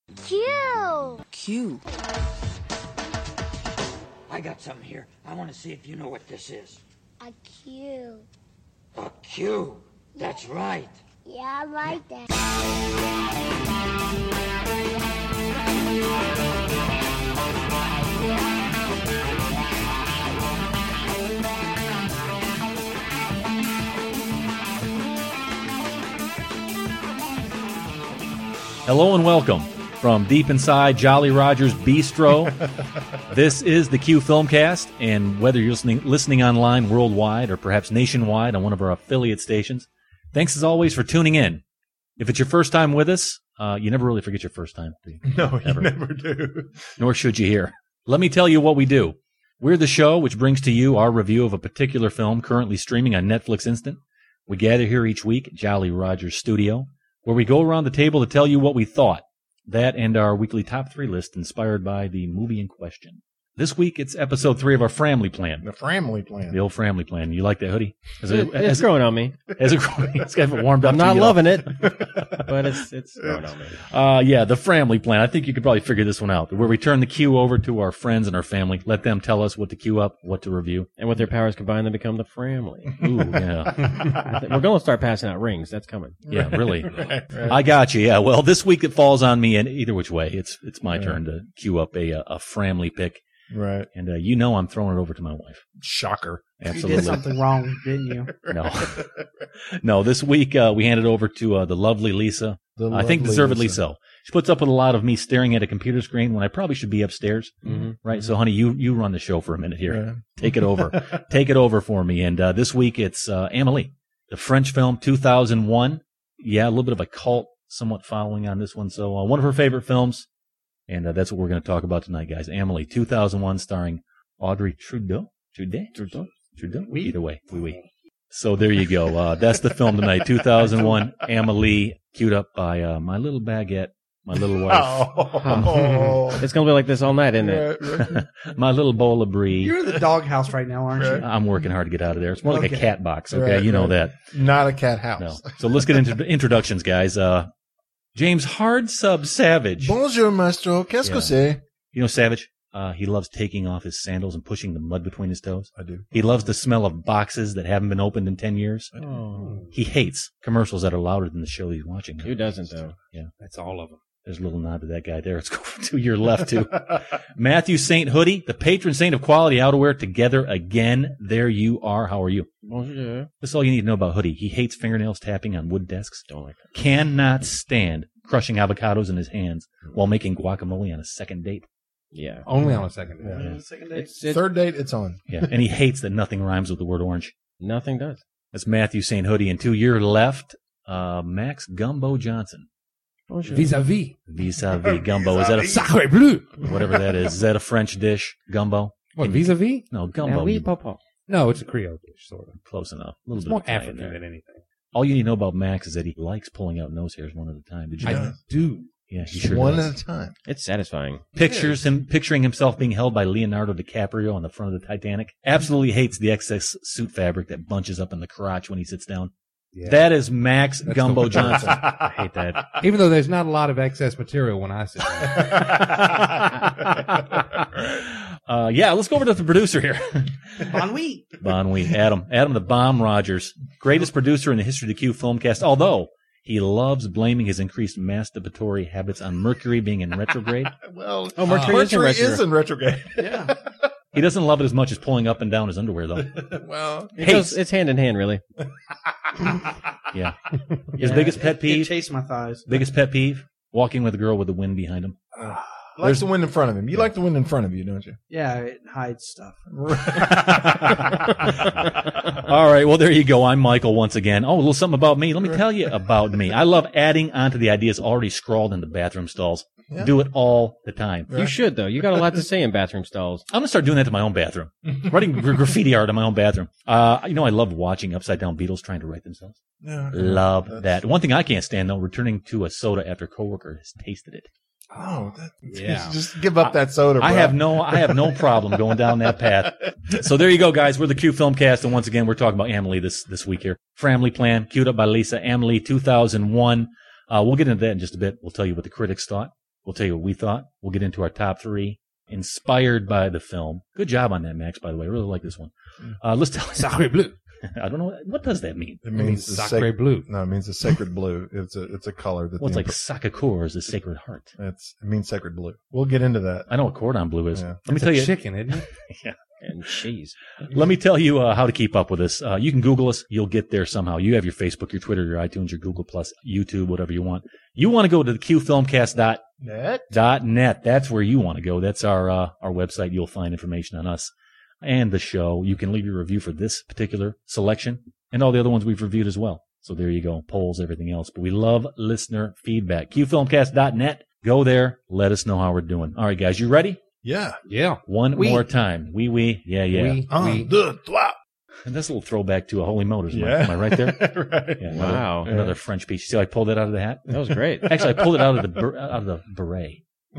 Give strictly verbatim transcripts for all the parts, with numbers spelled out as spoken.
Q. Q. I got something here. I want to see if you know what this is. A Q. A Q. That's right. Yeah, I like that. Hello and welcome from deep inside Jolly Roger's Bistro. This is the Q Filmcast, and whether you're listening, listening online worldwide or perhaps nationwide on one of our affiliate stations, thanks as always for tuning in. If it's your first time with us, uh, you never really forget your first time. Do you? No, Ever. you never do. Nor should you hear. Let me tell you what we do. We're the show which brings to you our review of a particular film currently streaming on Netflix Instant. We gather here each week at Jolly Roger's studio, where we go around the table to tell you what we thought. That and our weekly top three list inspired by the movie in question. This week, it's episode three of our family plan. The family plan. The old family plan. You like that hoodie? Is it, it, it's growing on me. Has it growing? It's got warmed up. I'm not loving it, but it's it's growing on me. Uh, yeah, the family plan. I think you could probably figure this one out. Where we turn the Q over to our friends and our family, let them tell us what to queue up, what to review, and with their powers combined, they become the family. Ooh, yeah. We're going to start passing out rings. That's coming. Yeah, really. Right, right. I got you. Yeah. Well, this week it falls on me, and either which way, it's it's my Yeah. turn to queue up a a family pick. Right. And uh, you know I'm throwing it over to my wife. Shocker. Absolutely. You did something wrong, didn't you? No. No, this week uh, we handed over to uh, the lovely Lisa. The I think lovely deservedly Lisa. so. She puts up with a lot of me staring at a computer screen when I probably should be upstairs. Mm-hmm. Right? So, honey, you, you run the show for a minute here. Yeah. Take it over. Take it over for me. And uh, this week it's uh, Amélie, the French film two thousand one. Yeah, a little bit of a cult somewhat following on this one. So uh, one of her favorite films. And uh, that's what we're going to talk about tonight, guys. Amélie, two thousand one, starring Audrey Trudeau. Trudeau? Trudeau. Trudeau? Oui. Either way. Oui, oui. So there you go. Uh, that's the film tonight, two thousand one, Amélie, queued up by uh, my little baguette, my little wife, Oh. It's going to be like this all night, isn't it? Right, right. my little bowl of brie. You're in the doghouse right now, aren't Right. you? I'm working hard to get out of there. It's more like a Okay. cat box, okay? Right, You know right. that. Not a cat house. No. So let's get into introductions, guys. Uh, James Hard Sub Savage. Bonjour, maestro. Qu'est-ce que Yeah. c'est? You know Savage? Uh, he loves taking off his sandals and pushing the mud between his toes. I do. He loves the smell of boxes that haven't been opened in ten years. Oh. He hates commercials that are louder than the show he's watching. Who doesn't, though? Yeah. That's all of them. There's a little nod to that guy there. Let's go to your left, too. Matthew Saint Hoodie, the patron saint of quality outerwear, together again. There you are. How are you? Bonjour. This is all you need to know about Hoodie. He hates fingernails tapping on wood desks. Don't like that. Cannot stand crushing avocados in his hands while making guacamole on a second date. Yeah. Only on a second day. Yeah. Second day. It's, it, Third date, it's on. Yeah. And he hates that nothing rhymes with the word orange. nothing does. That's Matthew Saint Hoodie. And to your left, uh, Max Gumbo Johnson. Bonjour. Vis-a-vis. Vis-a-vis Gumbo. Is that a, Sacre bleu. whatever that is, is that a French dish? Gumbo? What, vis-a-vis? No, gumbo. Ah oui, you- papa. No, it's a Creole dish, sort of. Close enough. A little It's bit more of Italian African there. than anything. All you need to know about Max is that he likes pulling out nose hairs one at a time. Did you know? Yeah. that? Do. Yeah, he sure One does. at a time. It's satisfying. Pictures him picturing himself being held by Leonardo DiCaprio on the front of the Titanic. Absolutely hates the excess suit fabric that bunches up in the crotch when he sits down. Yeah. That is Max That's Gumbo the- Johnson. I hate that. Even though there's not a lot of excess material when I sit down. uh, yeah, let's go over to the producer here. Bon oui. Bon oui, Adam. Adam the Bomb Rogers. Greatest producer in the history of the Q Filmcast, although he loves blaming his increased masturbatory habits on Mercury being in retrograde. Well, Oh, Mercury is in Mercury retro- is in retrograde. Yeah. He doesn't love it as much as pulling up and down his underwear, though. Well, It Hates. goes, it's hand in hand, really. Yeah. His biggest pet peeve, Chase my thighs. biggest pet peeve, walking with a girl with the wind behind him. likes the wind in front of him. You like the wind in front of you, don't you? Yeah, it hides stuff. All right. Well, there you go. I'm Michael once again. Oh, a little something about me. Let me tell you about me. I love adding onto the ideas already scrawled into bathroom stalls. Yeah. Do it all the time. You should, though. You got a lot to say in bathroom stalls. I'm going to start doing that to my own bathroom. Writing gra- graffiti art in my own bathroom. Uh, you know, I love watching upside down Beatles trying to write themselves. Yeah. Love That's- that. One thing I can't stand, though, returning to a soda after a coworker has tasted it. Oh, that, Yeah. Just give up that soda, bro. I have no, I have no problem going down that path. So there you go, guys. We're the Q Filmcast, and once again, we're talking about Amélie this this week here. Family Plan, queued up by Lisa. Amélie, two thousand one. Uh, we'll get into that in just a bit. We'll tell you what the critics thought. We'll tell you what we thought. We'll get into our top three inspired by the film. Good job on that, Max, by the way. I really like this one. Uh, let's tell Sacre bleu. I don't know. What, what does that mean? It It means means the sacre sac- bleu. No, it means the sacred blue. It's a it's a color that Well, it's the like Sakakor is the Sacred Heart. It's it means sacred blue. We'll get into that. I know what cordon bleu is. Yeah. Let me It's tell a you. chicken, isn't it? And cheese. Let me tell you uh, how to keep up with us. Uh, you can Google us. You'll get there somehow. You have your Facebook, your Twitter, your iTunes, your Google Plus, YouTube, whatever you want. You want to go to the q filmcast dot Net. dot net. That's where you want to go. That's our uh, our website. You'll find information on us and the show. You can leave your review for this particular selection and all the other ones we've reviewed as well. So there you go. Polls, everything else. But we love listener feedback. q filmcast dot net. Go there. Let us know how we're doing. All right, guys. You ready? Yeah. Yeah. One Oui. more time. Oui, oui. Yeah, yeah. Oui, Un, oui. deux, trois. And that's a little throwback to a Holy Motors. Am I- Yeah. Am I right there? right. Yeah, another, Wow. another French piece. You see how I pulled it out of the hat? That was great. Actually, I pulled it out of the ber- out of the beret.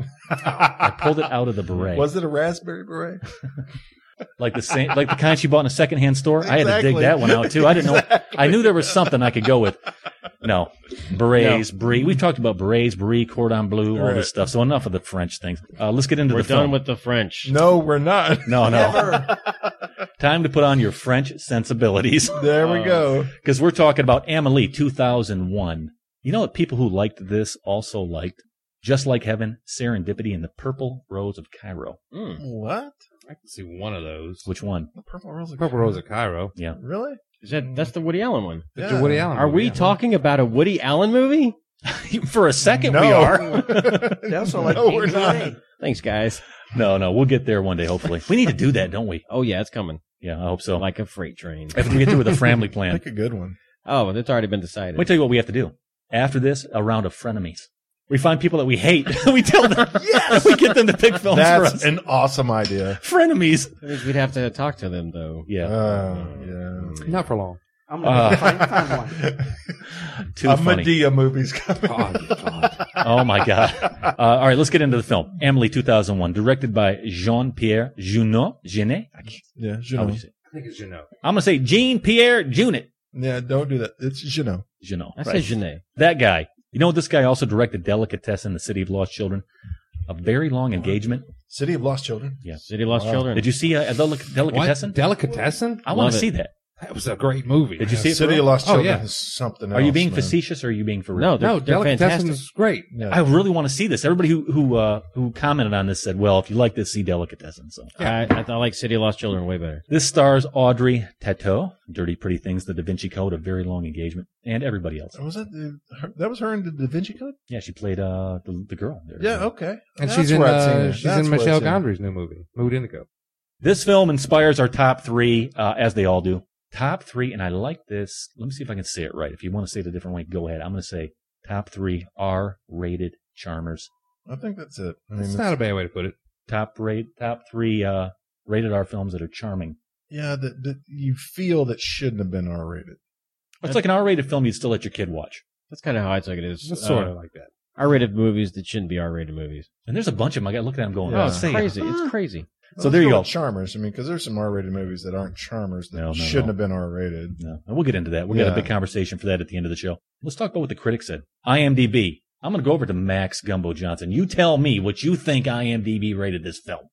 I pulled it out of the beret. Was it a raspberry beret? like the same, like the kind she bought in a secondhand store. I had to dig Exactly. that one out too. I didn't know. Exactly. I knew there was something I could go with. No, berets, brie. We've talked about berets, brie, cordon bleu, all Right. this stuff. So enough of the French things. Uh, let's get into We're the done film. with the French. No, we're not. no, no. Time to put on your French sensibilities There we Uh, go. because we're talking about Amélie two thousand one. You know what people who liked this also liked? Just Like Heaven, Serendipity, and The Purple Rose of Cairo. Mm. What? I can see one of those. Which one? The purple rose. of Purple Rose of Cairo. Yeah. Really? Is that that's the Woody Allen one? It's Yeah. a Woody Allen Are movie, we yeah. talking about a Woody Allen movie? For a second, no. we are. They also like no, we're James not. Ray. Thanks, guys. No, no, we'll get there one day, hopefully. We need to do that, don't we? Oh yeah, it's coming Yeah, I hope so. like a freight train. After we get through with the family plan. Pick a good one. Oh, that's already been decided. Let me tell you what we have to do. After this, a round of frenemies. We find people that we hate. we tell them. Yes! We get them to pick films for That's us. an awesome idea. Frenemies. That means we'd have to talk to them though. Yeah. Uh, yeah. Not for long. I'm gonna Uh, find, find one. Too a funny. Medea movie's coming. Oh, God. Oh, my God. Uh, all right, let's get into the film. Amélie two thousand one, directed by Jean-Pierre Junot. Genet? Yeah, How would Junot. you say? I think it's you know. I'm going to say Jean-Pierre Junet. Yeah, don't do that. It's Junot. Junot. I right. said Genet. That guy. You know, this guy also directed Delicatessen, The City of Lost Children. A very long engagement. City of Lost Children. Yeah. City Lost Wow. Children. Did you see uh, Delic- Delicatessen? What? Delicatessen? I want Love to it. see that. That was a great movie. Did you see it? City for of real? Lost Oh, Children yeah. is something Are you else, being man. facetious or are you being for real? No, they're, No, they're Delicatessen fantastic. is great. Yeah. I really want to see this. Everybody who who uh, who commented on this said, "Well, if you like this, see Delicatessen." So I, I, I like City of Lost Children way better. this stars Audrey Tautou, Dirty Pretty Things, The Da Vinci Code, A Very Long Engagement, and everybody else. Was that the, her, that was her in the Da Vinci Code? Yeah, she played uh the, the girl. There. Yeah, okay. And That's she's in where I'd seen uh, her. she's That's in where I'd Michelle seen her. Gondry's new movie, Mood Indigo. This film inspires our top three, uh, as they all do. Top three, and I like this. Let me see if I can say it right. If you want to say it a different way, go ahead. I'm going to say top three R-rated charmers. I think that's it. I mean, It's it's- not a bad way to put it. Top rate, top three uh, rated R films that are charming. yeah, that, that you feel that shouldn't have been R-rated. It's like an R-rated film you'd still let your kid watch. That's kind of how I took it. Is It's uh, sort of like that. R-rated movies that shouldn't be R-rated movies. And there's a bunch of them. I got looking at them going, Yeah. Oh, oh, it's say it. crazy. It's crazy. So there you Let's go. with Charmers. I mean, because there's some R-rated movies that aren't Charmers that No, no, shouldn't no. have been R-rated. No, and we'll get into that. We'll get a Yeah. big conversation for that at the end of the show. Let's talk about what the critics said. IMDb. I'm going to go over to Max Gumbo Johnson. You tell me what you think IMDb rated this film.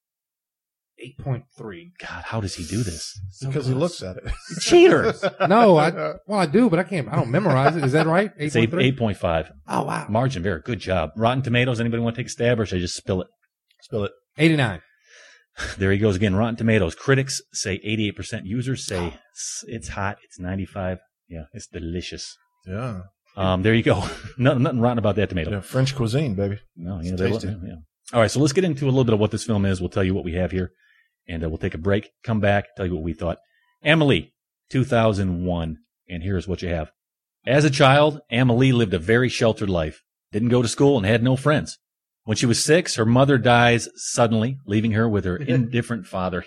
eight point three. God, how does he do this? Because he looks at it. Cheater. No, I well I do, but I can't. I don't memorize it. Is that right? It's eight eight, point three. eight point five. Oh wow. Margin, very good job. Rotten Tomatoes, anybody want to take a stab or should I just spill it? Spill it. eighty-nine. There he goes again. Rotten Tomatoes. Critics say eighty-eight percent. Users say "S- it's hot. It's ninety-five. Yeah, it's delicious. Yeah. Um, there you go. nothing, nothing rotten about that tomato. Yeah, French cuisine, baby. No, It's yeah, they tasty. yeah, yeah. All right, so let's get into a little bit of what this film is. We'll tell you what we have here, and uh, we'll take a break, come back, tell you what we thought. Amélie, two thousand one, and here's what you have. As a child, Amélie lived a very sheltered life, didn't go to school, and had no friends. When she was six, her mother dies suddenly, leaving her with her indifferent father.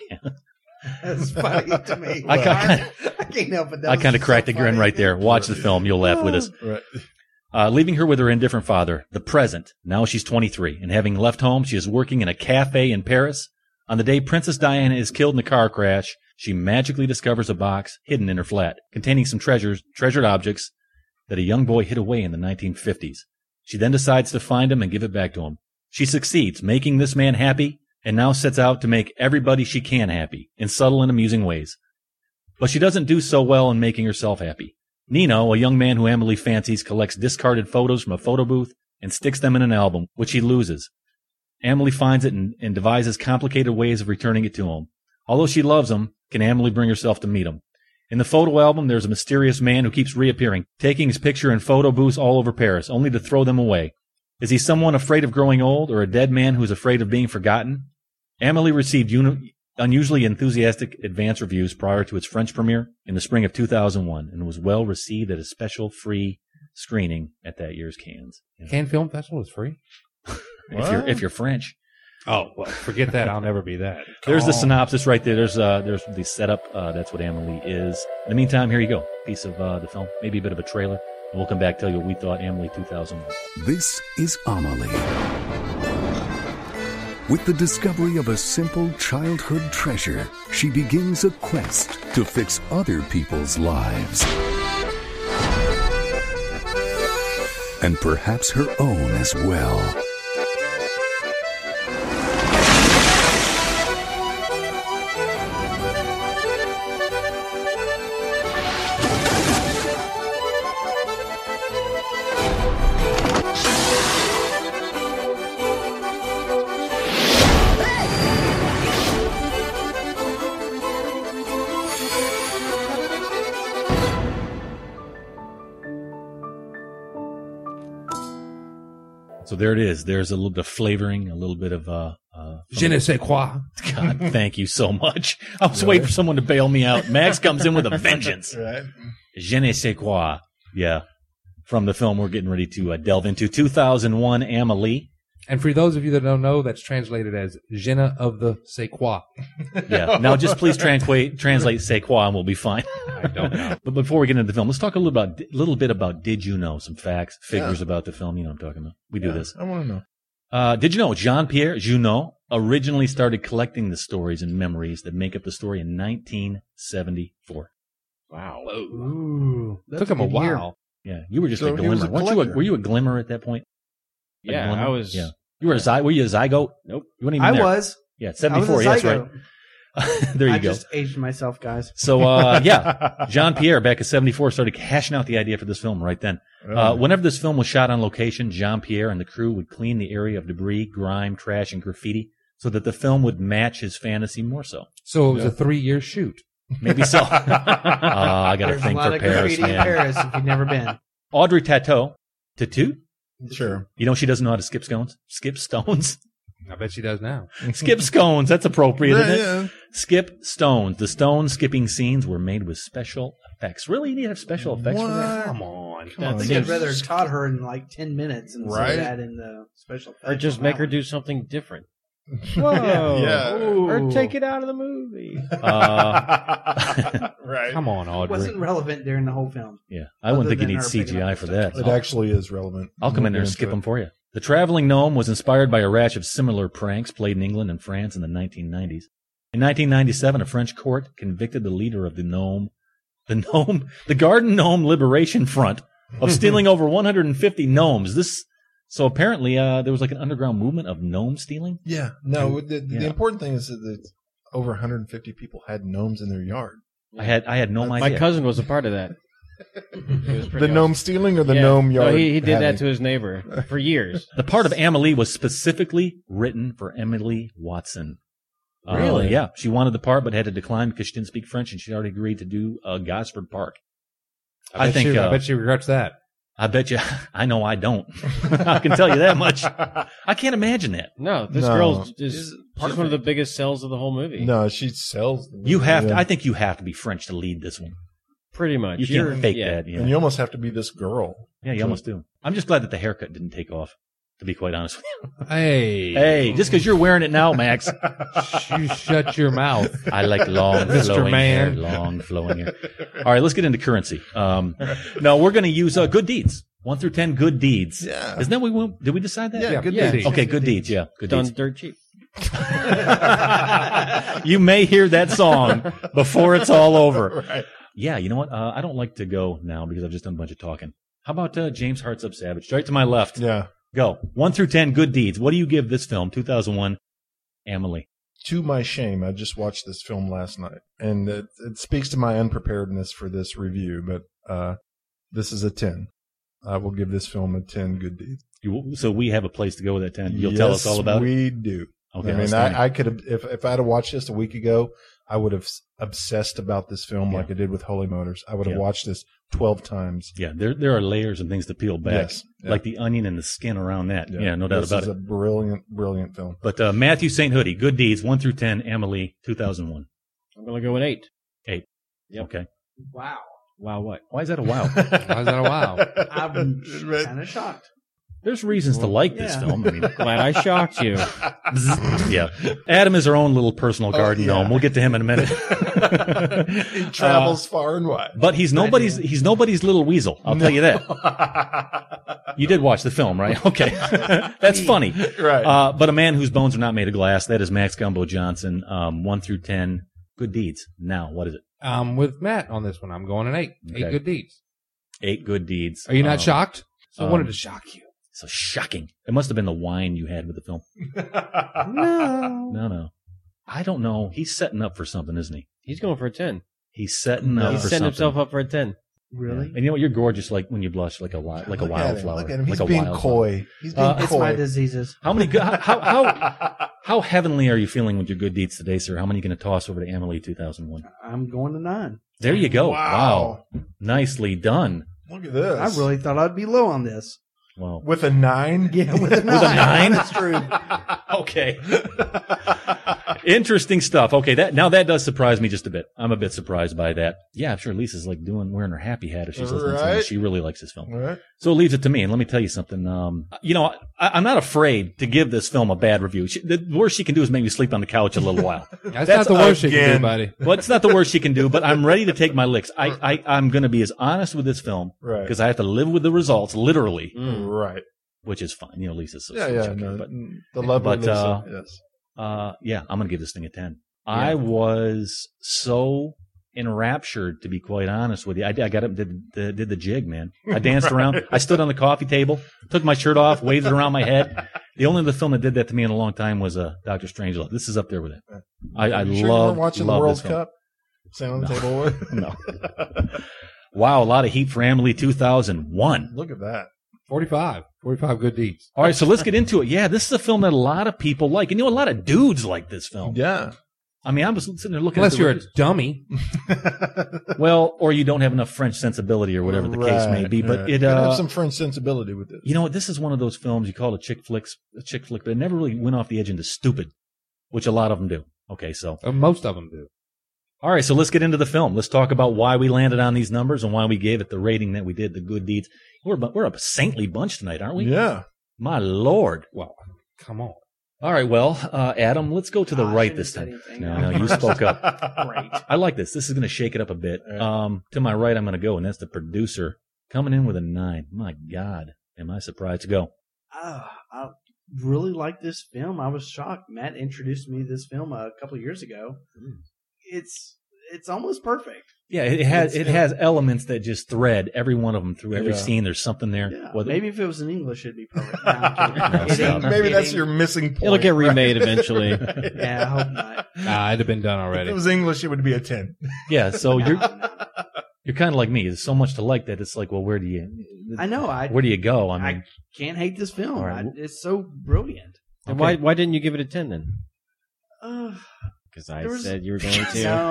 That's funny to me. I kinda- I can't help it. That I was kind of so cracked a grin funny. right there. Watch the film. You'll laugh with us. Right. Uh, leaving her with her indifferent father, the present. Now she's twenty-three, and having left home, she is working in a cafe in Paris. On the day Princess Diana is killed in a car crash, she magically discovers a box hidden in her flat, containing some treasures, treasured objects that a young boy hid away in the nineteen fifties. She then decides to find him and give it back to him. She succeeds, making this man happy, and now sets out to make everybody she can happy in subtle and amusing ways. But she doesn't do so well in making herself happy. Nino, a young man who Emily fancies, collects discarded photos from a photo booth and sticks them in an album, which he loses. Emily finds it and, and devises complicated ways of returning it to him. Although she loves him, can Emily bring herself to meet him? In the photo album, there's a mysterious man who keeps reappearing, taking his picture in photo booths all over Paris, only to throw them away. Is he someone afraid of growing old, or a dead man who's afraid of being forgotten? Emily received uni- unusually enthusiastic advance reviews prior to its French premiere in the spring of two thousand one, and was well received at a special free screening at that year's Cannes. Yeah. Cannes Film Festival is free. If you're if you're French. Oh, well, forget that. I'll never be that. There's the synopsis right there. There's uh, there's the setup. Uh, that's what Amelie is. In the meantime, here you go. Piece of uh, the film, maybe a bit of a trailer. And we'll come back, tell you what we thought Amelie two thousand one. This is Amelie. With the discovery of a simple childhood treasure, she begins a quest to fix other people's lives. And perhaps her own as well. So there it is. There's a little bit of flavoring, a little bit of uh, uh Je ne sais quoi. God, thank you so much. I was waiting for someone to bail me out. Max comes in with a vengeance. Right. Je ne sais quoi. Yeah. From the film we're getting ready to uh, delve into, two thousand one, Amelie. And for those of you that don't know, that's translated as Je ne of the sais quoi. Yeah. Now just please translate translate sais quoi and we'll be fine. I don't know. But before we get into the film, let's talk a little about little bit about Did You Know? Some facts, figures Yeah. about the film. You know what I'm talking about. We do Yeah, this. I want to know. Uh, did you know Jean-Pierre Junot originally started collecting the stories and memories that make up the story in nineteen seventy-four? Wow. Ooh, that's Took him a good to hear. while. Yeah, you were just So a he was glimmer. a Weren't you a, collector. were you a glimmer at that point? A Yeah, glimmer? I was. Yeah, you were a zy- Were you a zygote? Nope. You weren't even I there. was. Yeah, I was seventy-four. a Yes, zygote. right. There you I go. just aged myself, guys. So, uh, yeah, Jean-Pierre back in seventy-four started hashing out the idea for this film right then. Uh, whenever this film was shot on location, Jean-Pierre and the crew would clean the area of debris, grime, trash, and graffiti so that the film would match his fantasy more so. So it was Yeah. a three-year shoot. Maybe so. uh, I got a There's thing a lot for of Paris, graffiti in man. Paris if you've never been. Audrey Tautou. Tautou? Sure. You know she doesn't know how to skip stones? Skip stones? I bet she does now. Skip stones. That's appropriate, isn't it? Yeah, yeah. Skip stones. The stone skipping scenes were made with special effects. Really? You need to have special effects for that? What? Come on. Come I on. think I'd rather have taught her in like ten minutes and Right. that in the special effects. Or just on make that her one. do something different. Whoa. Yeah. Or take it out of the movie. Uh, Right. Come on, It Audrey. wasn't relevant during the whole film. yeah. I wouldn't Other think you than need her C picking G up I the for stuff. that. It I'll, actually is relevant. I'll come in there and We'll skip get them into for you. The Traveling Gnome was inspired by a rash of similar pranks played in England and France in the nineteen nineties. In nineteen ninety-seven, a French court convicted the leader of the gnome, the gnome, the Garden Gnome Liberation Front of stealing over one hundred fifty gnomes. This, so apparently, uh, there was like an underground movement of gnome stealing. it. Yeah. No, the, the Yeah. important thing is that the, over one hundred fifty people had gnomes in their yard. I had, I had no My idea. cousin was a part of that. It was pretty The gnome stealing or the Yeah. gnome yard? No, he, he did that having? to his neighbor for years. The part of Amelie was specifically written for Emily Watson. Uh, Really? yeah. She wanted the part, but had to decline because she didn't speak French, and she already agreed to do uh, Gosford Park. I, bet think. She, uh, I bet she regrets that. I bet you. I know I don't. I can tell you that much. I can't imagine that. No, this No. girl is This she's is one of the biggest sells of the whole movie. No, she sells. them. You have. Yeah. To, I think you have to be French to lead this one. Pretty much. You You're- can't fake yeah. that. Yeah. And you almost have to be this girl. yeah, you almost do. I'm just glad that the haircut didn't take off. To be quite honest with you. Hey. Hey, just because you're wearing it now, Max. You shut your mouth. I like long Mister flowing Man. hair. Long flowing hair. All right, let's get into currency. Um, no, we're going to use uh, good deeds. One through ten, good deeds. Yeah. Isn't that what we want? Did we decide that? Yeah, good Yeah. deeds. Okay, good deeds. Yeah, good Done deeds. dirt cheap. You may hear that song before it's all over. Right. Yeah, you know what? Uh, I don't like to go now because I've just done a bunch of talking. How about uh, James Hearts Up Savage? Right to my left. Yeah. Go. One through ten, good deeds. What do you give this film, two thousand one, Emily? To my shame, I just watched this film last night, and it, it speaks to my unpreparedness for this review, but uh, this is a ten. I will give this film a ten good deeds. You, so we have a place to go with that ten. You'll tell us all about we it? we do. Okay, I mean, outstanding. I, I could have, if, if I had watched this a week ago, I would have s- obsessed about this film Yeah. like I did with Holy Motors. I would have Yeah. watched this twelve times. Yeah, there there are layers and things to peel back, Yes, yeah. like the onion and the skin around that. Yeah, no doubt this about is it. a brilliant, brilliant film. But uh, Matthew Saint Hoodie, good deeds, one through ten, Emily, two thousand one. I'm going to go with eight. Eight. Yep. Okay. Wow. Wow, what? Why is that a wow? Why is that a wow? I'm kind of shocked. There's reasons to like this Yeah. film. I mean, Glad I shocked you. yeah. Adam is our own little personal garden yeah. gnome. We'll get to him in a minute. He travels far and wide. But he's nobody's he's nobody's little weasel. I'll tell you that. You did watch the film, right? Okay. That's funny. Right. Uh, but a man whose bones are not made of glass, that is Max Gumbo Johnson, um, one through ten. Good deeds. Now, what is it? I'm with Matt on this one. I'm going an eight. Okay. Eight good deeds. Eight good deeds. Are you not Um, shocked? So I um, wanted to shock you. So shocking. It must have been the wine you had with the film. No. No, no. I don't know. He's setting up for something, isn't he? He's going for a ten. He's setting No. up He's for setting something. himself up for a ten. Really? And you know what? You're gorgeous, like when you blush, like a wi- like a Look at him. wildflower. Look at him. He's like a being wildflower. coy. He's being Uh, coy. It's my diseases. How many? Go- how how how heavenly are you feeling with your good deeds today, sir? How many are you going to toss over to Emily two thousand one? I'm going to nine. There you go. Wow. Wow. Nicely done. Look at this. I really thought I'd be low on this. Well, With a nine? Yeah, with a nine. With a nine? That's true. okay. Interesting stuff. Okay, that now that does surprise me just a bit. I'm a bit surprised by that. Yeah, I'm sure Lisa's like doing wearing her happy hat if she's listening to Right. it. She really likes this film. All right. So it leaves it to me, and let me tell you something. Um, you know, I, I'm not afraid to give this film a bad review. She, the worst she can do is make me sleep on the couch a little while. That's, That's not the worst you can again. do, buddy. Well, it's not the worst she can do, but I'm ready to take my licks. I, I, I'm going to be as honest with this film Right. because I have to live with the results, literally, Mm. Right. which is fine. You know, Lisa's so Yeah, sweet, yeah. okay, No, but the lovely but, Lisa, uh, yes. uh, yeah, I'm going to give this thing a ten. I was so enraptured, to be quite honest with you. I, I got up and did the, did the jig, man. I danced around. I stood on the coffee table, took my shirt off, waved it around my head. The only other film that did that to me in a long time was uh, Doctor Strangelove. This is up there with it. I, I You sure you love, weren't watching love the World this film. Cup. Stand on the No. table with. No. Wow, a lot of heat for Emily two thousand one. Look at that. forty-five. forty-five good deeds. All right, so let's get into it. Yeah, this is a film that a lot of people like. And you know, a lot of dudes like this film. Yeah. I mean, I was sitting there looking Unless at the you're a reviews. dummy. Well, or you don't have enough French sensibility or whatever the case may Right, be. But right. it, Gotta uh, have some French sensibility with this. you know what? This is one of those films you call it a chick flicks, a chick flick, but it never really went off the edge into stupid, which a lot of them do. Okay, so. Uh, Most of them do. All right, so let's get into the film. Let's talk about why we landed on these numbers and why we gave it the rating that we did, the good deeds. We're, a bu- we're a saintly bunch tonight, aren't we? Yeah. My Lord. Well, come on. All right, well, uh, Adam, let's go to the Ah, I right shouldn't this have time. said anything. No, no, you spoke up. Great. I like this. This is going to shake it up a bit. Yeah. Um, to my right, I'm going to go, and that's the producer coming in with a nine. My God, am I surprised to go? Ah, I really like this film. I was shocked. Matt introduced me to this film a couple of years ago. It's it's almost perfect. Yeah, it has It's- it has elements that just thread every one of them through every Yeah. scene. There's something there. Yeah, Whether- maybe if it was in English, it'd be perfect. No, I'm kidding. No, It stop. ain't- Maybe it that's ain't- your missing point. It'll get right? remade eventually. Yeah, I hope not. Nah, it'd have been done If already. it was English, it would be a ten. Yeah, so No, you're no. you're kind of like me. There's so much to like that it's like, well, where do you? I know. I Where do you go? I I mean, can't hate this film. All right. I, it's so brilliant. And okay. why why didn't you give it a ten then? Uh, Because I There was- said you were going to. no,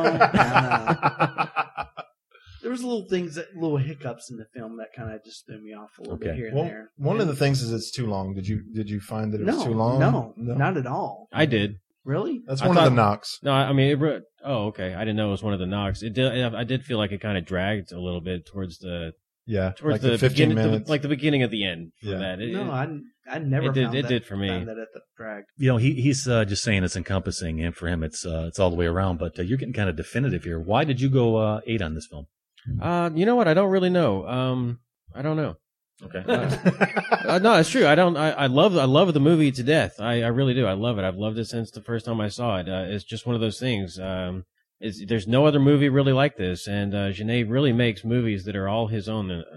no. There was little things, that little hiccups in the film that kind of just threw me off a little bit Okay. here and Well, there. one of the things is it's too long. Did you did you find that it was no, too long? no, not at all. I did. Really? That's I one of thought- the knocks. No, I I mean, it, re- oh, okay. I didn't know it was one of the knocks. It did. I did feel like it kind of dragged a little bit towards the Yeah, towards like the, the fifteen beginning, the- minutes. like the beginning of the end. For Yeah. that. It, no, it- I, I never it did- found it that, did for me. found that at the drag. you know, he he's uh, just saying it's encompassing, and for him, it's uh, it's all the way around. But uh, you're getting kind of definitive here. Why did you go uh, eight on this film? Uh, you know what? I don't really know. Um, I don't know. Okay. Uh, no, it's true. I don't. I, I love. I love the movie to death. I, I really do. I love it. I've loved it since the first time I saw it. Uh, it's just one of those things. Um, it's, there's no other movie really like this, and uh, Genet really makes movies that are all his own. Uh,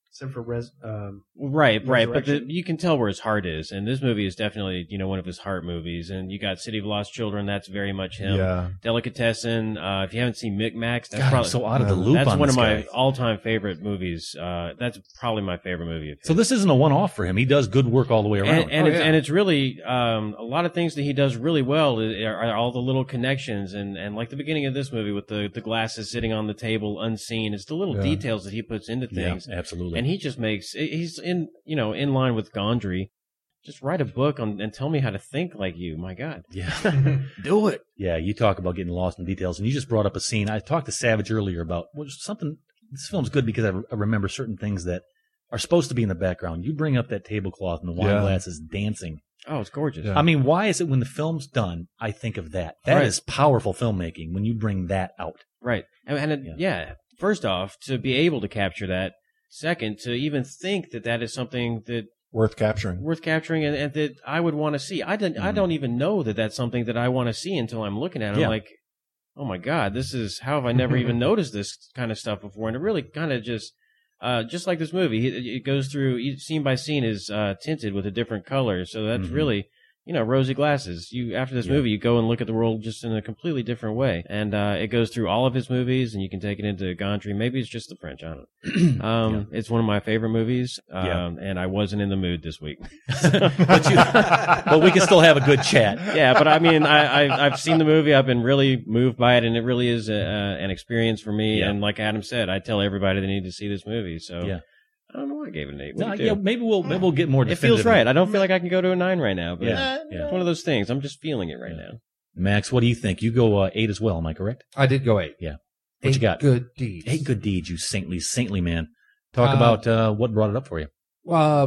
except for res. Um, Right, right, but the, Resurrection. you can tell where his heart is, and this movie is definitely, you know, one of his heart movies. And you got City of Lost Children, that's very much him. Yeah. Delicatessen. Uh, if you haven't seen Micmacs, that's God, I'm probably so out of the no, loop that's on one this of my guy. all-time favorite movies. Uh, that's probably my favorite movie of his. So this isn't a one-off for him. He does good work all the way around. And, and, Oh, it's, yeah. and it's really um, a lot of things that he does really well are, are all the little connections and, and like the beginning of this movie with the, the glasses sitting on the table unseen. It's the little Yeah. details that he puts into yeah, things. absolutely. And he just makes he's in you know in line with Gondry. Just write a book on and tell me how to think like you. My God. Yeah. Do it. Yeah, you talk about getting lost in details, and you just brought up a scene. I talked to Savage earlier about well, something. This film's good because I, I remember certain things that are supposed to be in the background. You bring up that tablecloth and the wine Yeah. glasses dancing. Oh, it's gorgeous. Yeah. I mean, why is it when the film's done, I think of that? That is Right. powerful filmmaking when you bring that out. Right. And, and it, Yeah. yeah. First off, to be able to capture that. Second, to even think that that is something that Worth capturing. worth capturing and, and that I would want to see. I didn't. I Mhm. don't even know that that's something that I want to see until I'm looking at it. Yeah. I'm like, oh my God, this is how have I never even noticed this kind of stuff before? And it really kind of just, uh, just like this movie, it, it goes through each scene by scene is uh, tinted with a different color. So that's Mhm. really. You know, rosy glasses. You after this Yeah. movie, you go and look at the world just in a completely different way, and uh, it goes through all of his movies, and you can take it into Gondry. Maybe it's just the French. I don't know. Um, It's one of my favorite movies, um, Yeah. and I wasn't in the mood this week. but, you, but we can still have a good chat. Yeah, but I mean, I, I I've seen the movie. I've been really moved by it, and it really is a, uh, an experience for me. Yeah. And like Adam said, I tell everybody they need to see this movie. So Yeah. I don't know why I gave it an eight. What No, do you yeah, do? maybe we'll maybe we'll get more It definitive. feels right. I don't feel like I can go to a nine right now, but Yeah, yeah. it's one of those things. I'm just feeling it right Yeah. now. Max, what do you think? You go uh, eight as well. Am I correct? I did go eight. Yeah. What eight you got? Good deeds. Eight good deeds, you saintly, saintly man. Talk Uh, about uh, what brought it up for you. Uh,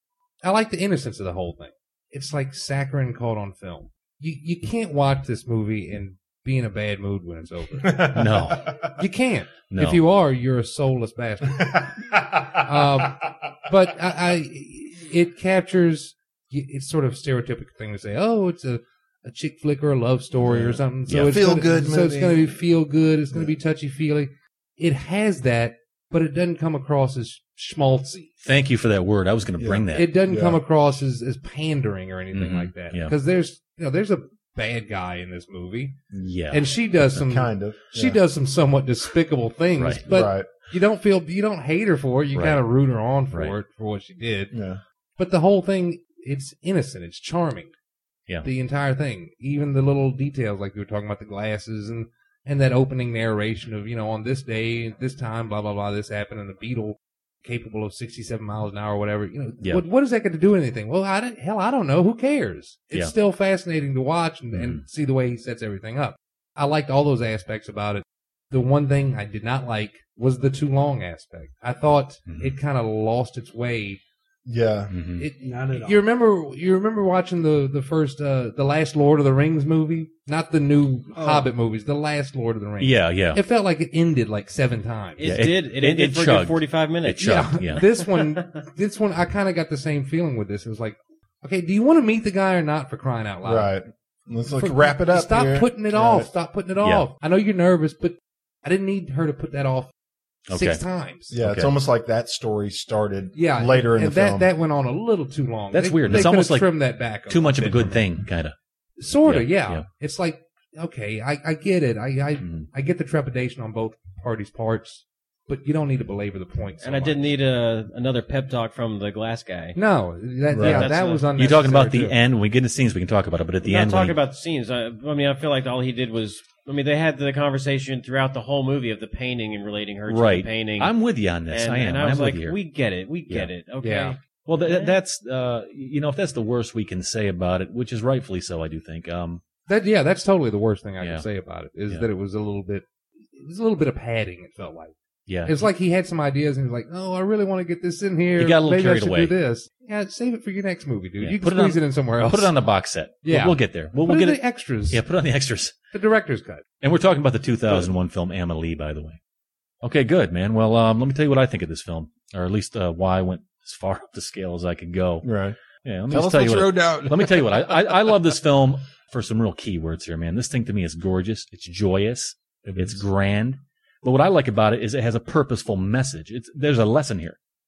I like the innocence of the whole thing. It's like saccharine caught on film. You you can't watch this movie and be in a bad mood when it's over. No. You can't. No. If you are, you're a soulless bastard. um, but I, I, it captures. It's sort of stereotypical thing to say. Oh, it's a, a chick flick or a love story or something. So Yeah. it's Feel gonna, good So it's movie. going to be feel good. It's going to be touchy feely. It has that, but it doesn't come across as schmaltzy. Thank you for that word. I was going to Yeah. bring that. It doesn't Yeah. come across as, as pandering or anything Mhm. like that. Yeah. Because there's you know there's a bad guy in this movie, yeah. and she does some kind of. she yeah. does some somewhat despicable things, Right. but right. you don't feel you don't hate her for it. You Right. kind of root her on for Right. it for what she did. Yeah. But the whole thing, it's innocent. It's charming. Yeah. The entire thing, even the little details, like we were talking about the glasses and and that opening narration of you know on this day, this time, blah blah blah, this happened, and the beetle capable of sixty-seven miles an hour or whatever. You know, Yeah. what, what does that got to do with anything? Well, I don't, hell, I don't know. Who cares? It's Yeah. still fascinating to watch and, Mhm. and see the way he sets everything up. I liked all those aspects about it. The one thing I did not like was the too long aspect. I thought Mhm. it kind of lost its way. Yeah. Mhm. It, Not at all. you remember? You remember watching the the first, uh, the last Lord of the Rings movie, not the new Oh. Hobbit movies, the last Lord of the Rings. Yeah, yeah. It felt like it ended like seven times. It Yeah, it- did. It, it- ended it for a chugged. good forty-five minutes. It chugged. yeah. This one, this one, I kind of got the same feeling with this. It was like, okay, do you want to meet the guy or not? For crying out loud, Right. Let's like For- wrap it up. Stop here. putting it Right. off. Stop putting it Yeah. off. I know you're nervous, but I didn't need her to put that off Okay. six times. Yeah, it's Okay. almost like that story started Yeah, later in and the that film. that went on a little too long. That's They- weird. They It's could almost have like trimmed that back Too much of a bit good for me. thing, kind of. Sort of, Yeah, yeah. yeah. It's like okay, I, I get it. I I, Mhm. I get the trepidation on both parties' parts, but you don't need to belabor the point. So And I much. didn't need a, another pep talk from the glass guy. No, that, Right. yeah, That's that a- was You're unnecessary. talking about the too. end. When we get into scenes, we can talk about it. But at the I'm end, not when talking he- about the scenes. I, I mean, I feel like all he did was. I mean, they had the conversation throughout the whole movie of the painting and relating her to right, the painting. I'm with you on this. and, I am. and I I'm was with like, you. here. we get it. We get Yeah. it. Okay. Yeah. Well, th- Yeah. that's uh, you know, if that's the worst we can say about it, which is rightfully so, I do think. Um, That yeah, that's totally the worst thing I Yeah. can say about it is Yeah. that it was a little bit, it was a little bit of padding. It felt like yeah, it's like he had some ideas and he was like, "Oh, I really want to get this in here. He got a little Maybe I carried should away. do this. Yeah, save it for your next movie, dude. Yeah. You can Put it squeeze on- it, in somewhere else. put it on the box set. We'll- Yeah. we'll, get there. We'll, Put we'll it get in it. the extras. Yeah, put it on the extras. The director's cut. And we're talking about the two thousand one film Amelie, by the way. Okay, good, man. Well, um, let me tell you what I think of this film, or at least uh, why I went as far up the scale as I could go. Right. Yeah, let me Tell just us tell what you you what. wrote down. Let me tell you what. I, I, I love this film for some real keywords here, man. This thing to me is gorgeous. It's joyous. It's grand. But what I like about it is it has a purposeful message. It's there's a lesson here.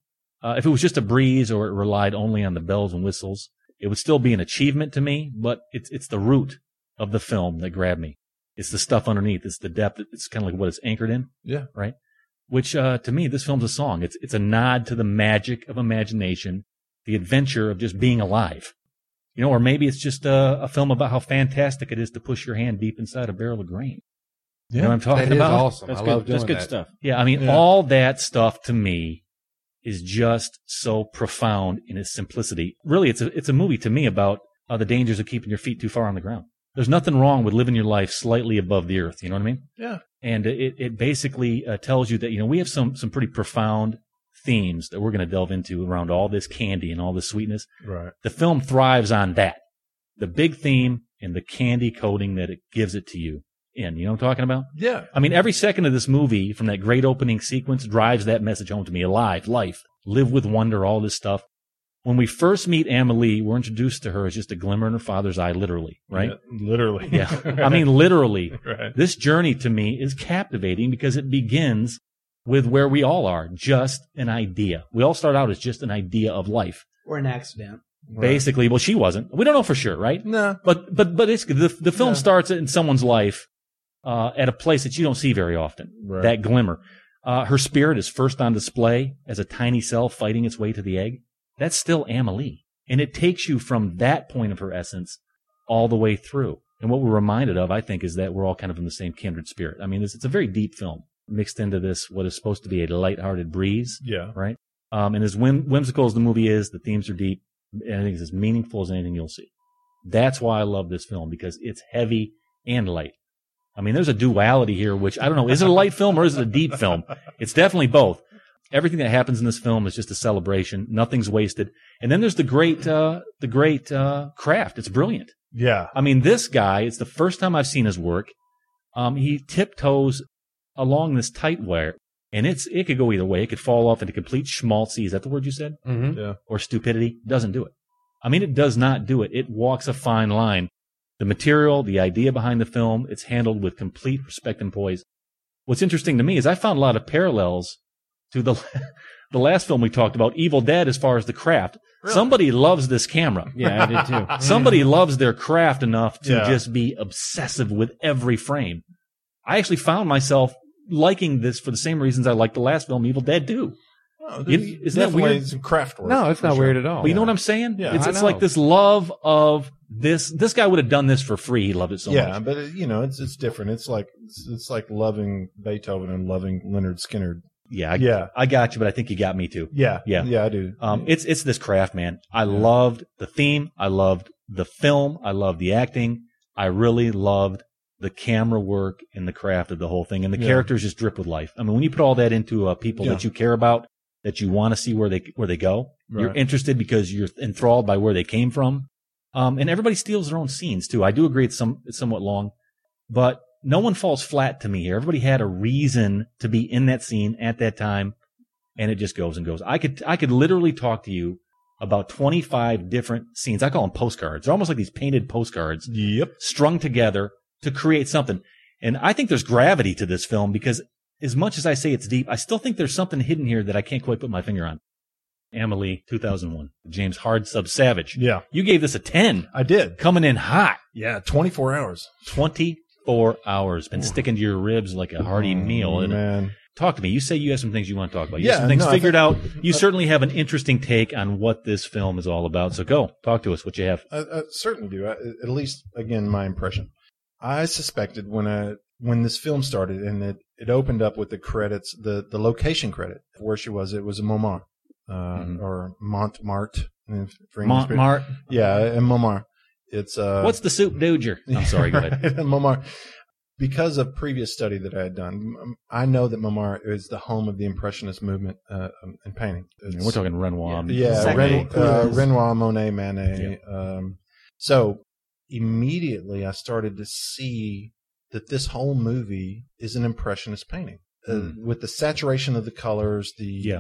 Uh, if it was just a breeze or it relied only on the bells and whistles, it would still be an achievement to me, but it's it's the root of the film that grabbed me. It's the stuff underneath. It's the depth. It's kind of like what it's anchored in. Yeah. Right? Which, uh, to me, this film's a song. It's it's a nod to the magic of imagination, the adventure of just being alive. You know, or maybe it's just a, a film about how fantastic it is to push your hand deep inside a barrel of grain. Yeah. You know what I'm talking That is about? awesome. That's I good. love doing That's good that. stuff. Yeah, I mean, Yeah. all that stuff to me is just so profound in its simplicity. Really, it's a it's a movie to me about uh, the dangers of keeping your feet too far on the ground. There's nothing wrong with living your life slightly above the earth. You know what I mean? Yeah. And it it basically uh, tells you that, you know, we have some some pretty profound themes that we're going to delve into around all this candy and all this sweetness. Right. The film thrives on that, the big theme and the candy coating that it gives it to you in. You know what I'm talking about? Yeah. I mean, every second of this movie, from that great opening sequence, drives that message home to me. Alive, life, live with wonder, all this stuff. When we first meet Amelie, we're introduced to her as just a glimmer in her father's eye, literally, right? Yeah, literally. Yeah. I mean, literally. Right. This journey to me is captivating because it begins with where we all are, just an idea. We all start out as just an idea of life. Or an accident. Basically, well, she wasn't. We don't know for sure, right? No. But but but it's the the film Yeah. starts in someone's life uh, at a place that you don't see very often. Right. That glimmer. Uh, her spirit is first on display as a tiny cell fighting its way to the egg. That's still Amelie, and it takes you from that point of her essence all the way through. And what we're reminded of, I think, is that we're all kind of in the same kindred spirit. I mean, it's, it's a very deep film mixed into this what is supposed to be a lighthearted breeze, Yeah. right? Um, and as whim- whimsical as the movie is, the themes are deep. And I think it's as meaningful as anything you'll see. That's why I love this film, because it's heavy and light. I mean, there's a duality here, which I don't know. Is it a light film or is it a deep film? It's definitely both. Everything that happens in this film is just a celebration. Nothing's wasted. And then there's the great, uh, the great, uh, craft. It's brilliant. Yeah. I mean, this guy, it's the first time I've seen his work. Um, he tiptoes along this tight wire, and it's, it could go either way. It could fall off into complete schmaltzy. Is that the word you said? Mm-hmm. Yeah. Or stupidity. Doesn't do it. I mean, it does not do it. It walks a fine line. The material, the idea behind the film, it's handled with complete respect and poise. What's interesting to me is I found a lot of parallels to the the last film we talked about, Evil Dead, as far as the craft. Really? Somebody loves this camera. Yeah, I did too. Somebody loves their craft enough to Yeah. just be obsessive with every frame. I actually found myself liking this for the same reasons I liked the last film, Evil Dead too. Oh, You- there's isn't that definitely weird? some craft work. No, it's for not sure. weird at all. But you know what I'm saying? Yeah, it's I it's know. like this love of this. This guy would have done this for free. He loved it so yeah, much. but it, you know, it's it's different. It's like it's, it's like loving Beethoven and loving Leonard Skinner. Yeah, I, Yeah. I got you, but I think you got me too. Yeah, Yeah. yeah, I do. Um, it's it's this craft, man. I loved the theme. I loved the film. I loved the acting. I really loved the camera work and the craft of the whole thing. And the Yeah. characters just drip with life. I mean, when you put all that into uh, people Yeah. that you care about, that you want to see where they where they go, you're Right. interested because you're enthralled by where they came from. Um, and everybody steals their own scenes too. I do agree it's some it's somewhat long, but no one falls flat to me here. Everybody had a reason to be in that scene at that time. And it just goes and goes. I could I could literally talk to you about twenty-five different scenes. I call them postcards. They're almost like these painted postcards Yep. strung together to create something. And I think there's gravity to this film because as much as I say it's deep, I still think there's something hidden here that I can't quite put my finger on. Amelie, two thousand one. James Hard Sub Savage. Yeah, You gave this a ten. I did. Coming in hot. Yeah, twenty-four hours. twenty-four hours. Been sticking to your ribs like a hearty meal. Oh, And man. talk to me. You say you have some things you want to talk about. You Yeah, have some things no, I figured think- out. You certainly have an interesting take on what this film is all about. So go talk to us. What you have? I, I certainly do. I, at least, again, my impression. I suspected when I when this film started and it, it opened up with the credits, the, the location credit where she was. It was Montmartre uh, Mhm. or Montmartre. for English people. Montmartre. Yeah, in Montmartre. It's uh, What's the soup dooger? I'm sorry. Go ahead. Montmartre. Because of previous study that I had done, m- I know that Montmartre is the home of the Impressionist movement uh, um, in painting. It's- We're talking Renoir. yeah, Second Ren, one. uh, Renoir, Monet, Manet. Um, so immediately I started to see that this whole movie is an Impressionist painting uh, Mm. with the saturation of the colors, the Yeah.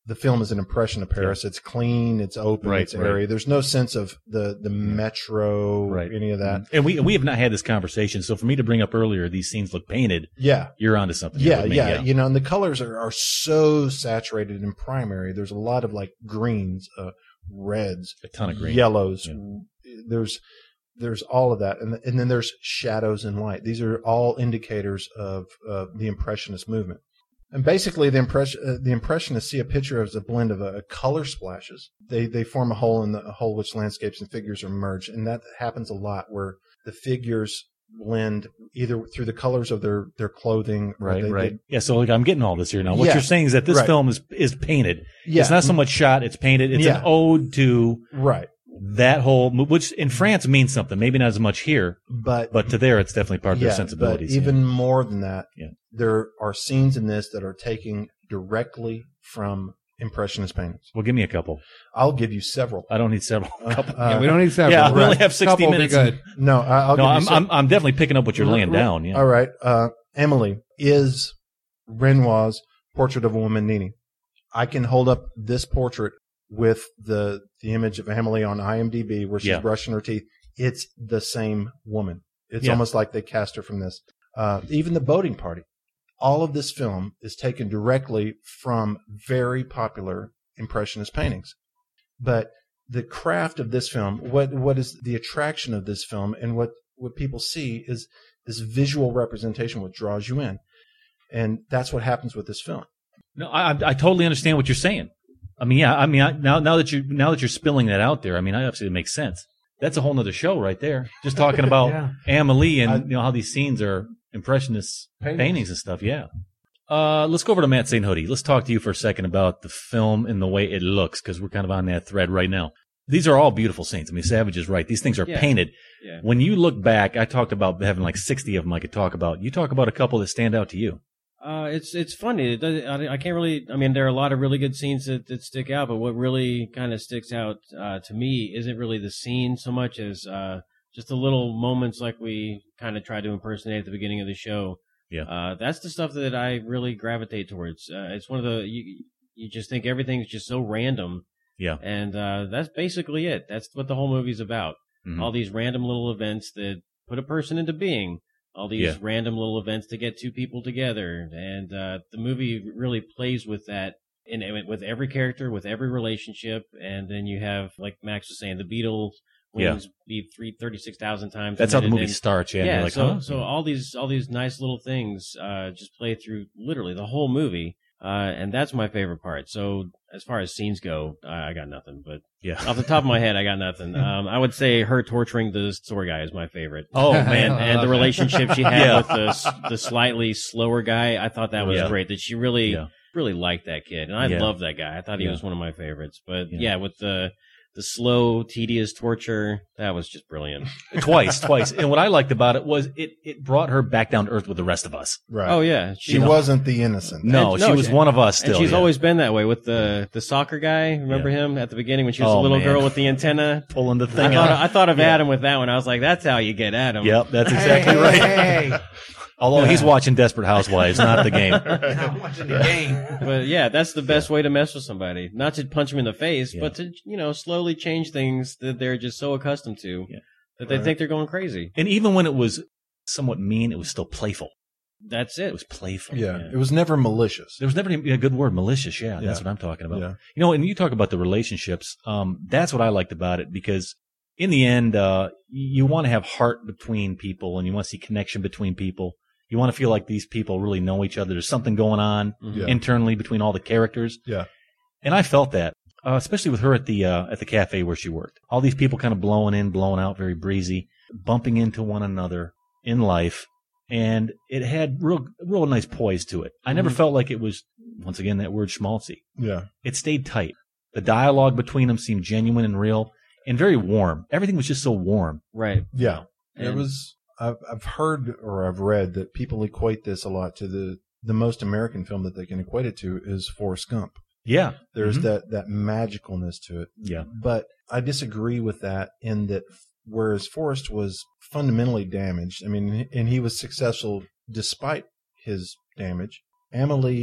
the film is an impression of Paris. Yeah. It's clean, it's open, right, it's airy. Right. There's no sense of the, the metro, right. any of that. And we we have not had this conversation, so for me to bring up earlier, these scenes look painted. Yeah. You're onto something. Yeah, me, yeah, yeah. You know, and the colors are, are so saturated and primary. There's a lot of like greens, uh, reds, a ton of green, yellows. Yeah. There's there's all of that, and and then there's shadows and light. These are all indicators of uh, the Impressionist movement. And basically, the impression uh, the Impressionists see a picture as a blend of uh, color splashes. They they form a whole in the a whole which landscapes and figures are merged, and that happens a lot where the figures blend either through the colors of their their clothing, or right, they, right. They, yeah, so like I'm getting all this here now. What yeah, you're saying is that this right. film is is painted. Yeah. It's not so much shot; it's painted. It's yeah. an ode to right. that whole, which in France means something. Maybe not as much here, but but to there, it's definitely part of yeah, their sensibilities. But even yeah. more than that, yeah. there are scenes in this that are taken directly from Impressionist paintings. Well, give me a couple. I'll give you several. I don't need several. Uh, couple. Yeah, we don't need several. Yeah, we only right. have sixty couple minutes. Be good. No, I- I'll no, give I'm, you several. I'm I'm definitely picking up what you're laying down. Yeah. All right. Uh, Emily is Renoir's Portrait of a Woman Kneeling. I can hold up this portrait with the the image of Emily on IMDb where she's Yeah. brushing her teeth. It's the same woman. It's Yeah. almost like they cast her from this. Uh, even the boating party. All of this film is taken directly from very popular Impressionist paintings. But the craft of this film, what what is the attraction of this film, and what, what people see is this visual representation, what draws you in. And that's what happens with this film. No, I I totally understand what you're saying. I mean, yeah, I mean, I, now now that you now that you're spilling that out there, I mean, obviously it makes sense. That's a whole nother show right there. Just talking about Yeah. Amelie and I- you know how these scenes are Impressionist paintings, Paintings. and stuff. Yeah. Uh, let's go over to Matt Saint Hoodie. Let's talk to you for a second about the film and the way it looks, because we're kind of on that thread right now. These are all beautiful scenes. I mean, Savage is right. These things are Yeah. painted. Yeah. When you look back, I talked about having like sixty of them I could talk about. You talk about a couple that stand out to you. Uh, it's it's funny. It does, I, I can't really. I mean, there are a lot of really good scenes that, that stick out, but what really kind of sticks out uh, to me isn't really the scene so much as uh, just the little moments like we kind of tried to impersonate at the beginning of the show. Yeah. Uh, that's the stuff that I really gravitate towards. Uh, it's one of the you you just think everything's just so random. Yeah. And uh, that's basically it. That's what the whole movie's about. Mhm. All these random little events that put a person into being. All these Yeah. random little events to get two people together, and uh, the movie really plays with that in with every character, with every relationship, and then you have, like Max was saying, the Beatles wings beat three thirty six thousand times. That's how the and movie then- starts. Yeah. and Yeah, you're like, so huh? so all these all these nice little things uh, just play through literally the whole movie, uh, and that's my favorite part. So as far as scenes go, I, I got nothing. But yeah. off the top of my head, I got nothing. Um, I would say her torturing the store guy is my favorite. Oh And, man. and the relationship she had Yeah. with the the slightly slower guy, I thought that was Yeah. great. That she really Yeah. really liked that kid, and I Yeah. love that guy. I thought he Yeah. was one of my favorites. But Yeah. yeah, with the the slow, tedious torture, that was just brilliant. twice, twice. And what I liked about it was it it brought her back down to earth with the rest of us. Right. Oh yeah, She wasn't the innocent. No, And- she no, was she- one of us still. and she's yeah. always been that way with the the soccer guy. Remember him at the beginning when she was Oh, a little man. girl with the antenna? pulling the I thing thought, out. I thought of Adam with that one. I was like, that's how you get Adam. Yep, that's exactly Hey, right. hey, hey. Although he's watching Desperate Housewives, not the game. I'm watching the game. But yeah, that's the best way to mess with somebody. Not to punch them in the face, Yeah. but to, you know, slowly change things that they're just so accustomed to Yeah. that they Right. think they're going crazy. And even when it was somewhat mean, it was still playful. That's It it. was playful. Yeah. It was never malicious. There was never a good word, malicious. Yeah, that's Yeah. what I'm talking about. Yeah. You know, and you talk about the relationships. Um, that's what I liked about it, because in the end, uh, you want to have heart between people, and you want to see connection between people. You want to feel like these people really know each other. There's something going on Yeah. internally between all the characters. Yeah. And I felt that, uh, especially with her at the uh, at the cafe where she worked. All these people kind of blowing in, blowing out, very breezy, bumping into one another in life, and it had real, real nice poise to it. I never Mhm. felt like it was, once again, that word schmaltzy. Yeah. It stayed tight. The dialogue between them seemed genuine and real, and very warm. Everything was just so warm. Right. Yeah. It And- was. I've I've heard or I've read that people equate this a lot to the the most American film that they can equate it to is Forrest Gump. Yeah, There's Mhm. that that magicalness to it. yeah, But I disagree with that in that whereas Forrest was fundamentally damaged, I mean, and he was successful despite his damage, Amelie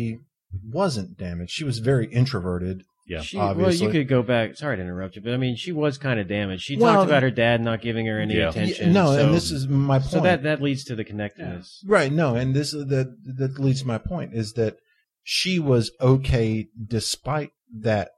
wasn't damaged. She was very introverted. Yeah. She, well, obviously. you could go back. Sorry to interrupt you, but I mean, she was kind of damaged. She Well, talked about her dad not giving her any Yeah. attention. no, so, and this is my point. so that that leads to the connectedness. Right, no, and this is that that leads to my point is that she was okay despite that.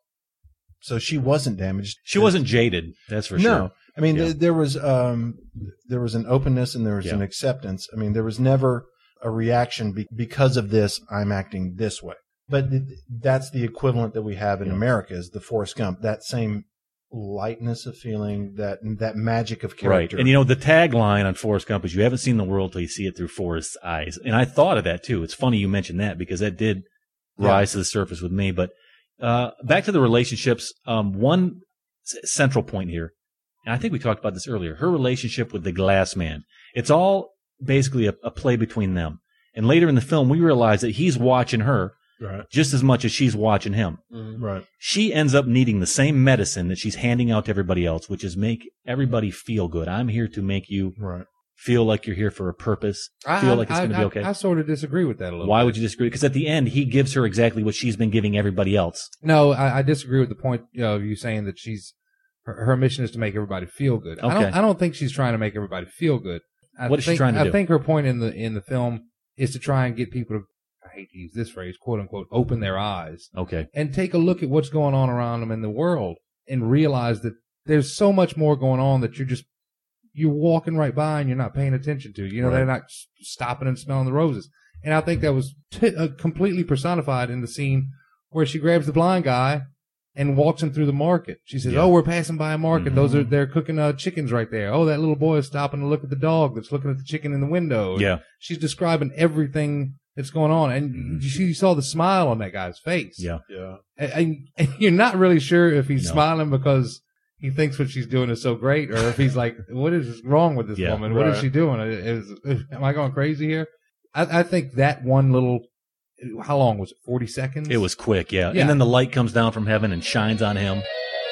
So she wasn't damaged. She wasn't jaded, that's for no. sure. I mean, Yeah. th- there was um, there was an openness and there was Yeah. an acceptance. I mean, there was never a reaction be- because of this. I'm acting this way, but th- that's the equivalent that we have in Yeah. America is the Forrest Gump. That same lightness of feeling, that that magic of Right. character. And you know, the tagline on Forrest Gump is you haven't seen the world till you see it through Forrest's eyes. And I thought of that too. It's funny you mentioned that because that did rise to the surface with me. But uh, back to the relationships, um, one s- central point here, and I think we talked about this earlier, her relationship with the glass man. It's all basically a, a play between them. And later in the film, we realize that he's watching her right, just as much as she's watching him. right, She ends up needing the same medicine that she's handing out to everybody else, which is make everybody feel good. I'm here to make you right. feel like you're here for a purpose, I, feel like it's I, going to I, be okay. I, I sort of disagree with that a little Why bit. would you disagree? Because at the end, he gives her exactly what she's been giving everybody else. No, I, I disagree with the point of you saying that she's her, her mission is to make everybody feel good. I don't. Okay. I don't think she's trying to make everybody feel good. I What is she think, trying to I do? think her point in the in the film is to try and get people to, I hate to use this phrase, quote unquote, open their eyes Okay. and take a look at what's going on around them in the world and realize that there's so much more going on that you're just you're walking right by and you're not paying attention to. You know, Right. they're not s- stopping and smelling the roses. And I think that was t- uh, completely personified in the scene where she grabs the blind guy and walks him through the market. She says, Yeah. "Oh, we're passing by a market. Mhm. Those are they're cooking uh, chickens right there. Oh, that little boy is stopping to look at the dog that's looking at the chicken in the window." Yeah. She's describing everything that's going on, and Mhm. she saw the smile on that guy's face. Yeah. Yeah. And, and, and you're not really sure if he's No. smiling because he thinks what she's doing is so great, or if he's like, "What is wrong with this Yeah, woman? What is right. she doing? Is, is am I going crazy here?" I, I think that one little, how long was it? Forty seconds. It was quick, yeah. Yeah. And then the light comes down from heaven and shines on him.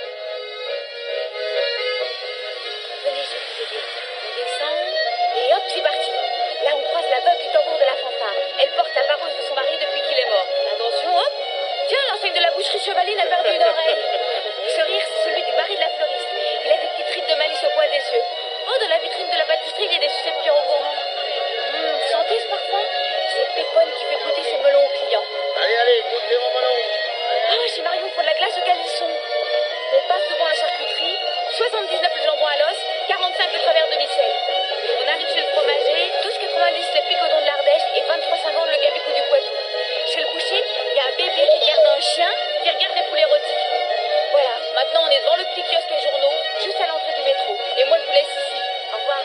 Venez, je vous ai dit. On descend, et hop, c'est parti. Là, on croise la veuve du tambour de la fanfare. Elle porte la paroisse de son mari depuis qu'il est mort. Attention, hop. Tiens, l'enseigne de la boucherie Chevaline a perdu une oreille. Ce rire, c'est celui du mari de la fleuriste. Il a des petites rides de malice au coin des yeux. Oh, dans la vitrine de la pâtisserie, il y a des sucettes Pierre au gourmand. Hum, vous sentez ce parfum? C'est Pépone qui fait goûter ses melons aux clients. Allez, allez, goûtez mon melon. Ah, chez Marion, il faut de la glace au calisson. On passe devant la charcuterie. soixante-dix-neuf le jambon à l'os, quarante-cinq le travers demi-sel. On arrive chez le fromager, douze quatre-vingt-dix le picodon de l'Ardèche et vingt-trois cinquante le gabicou du Poitou. Chez le boucher, il y a un bébé qui garde un chien qui regarde des poulets rôtis. Voilà, maintenant on est devant le petit kiosque à journaux, juste à l'entrée du métro. Et moi je vous laisse ici. Au revoir.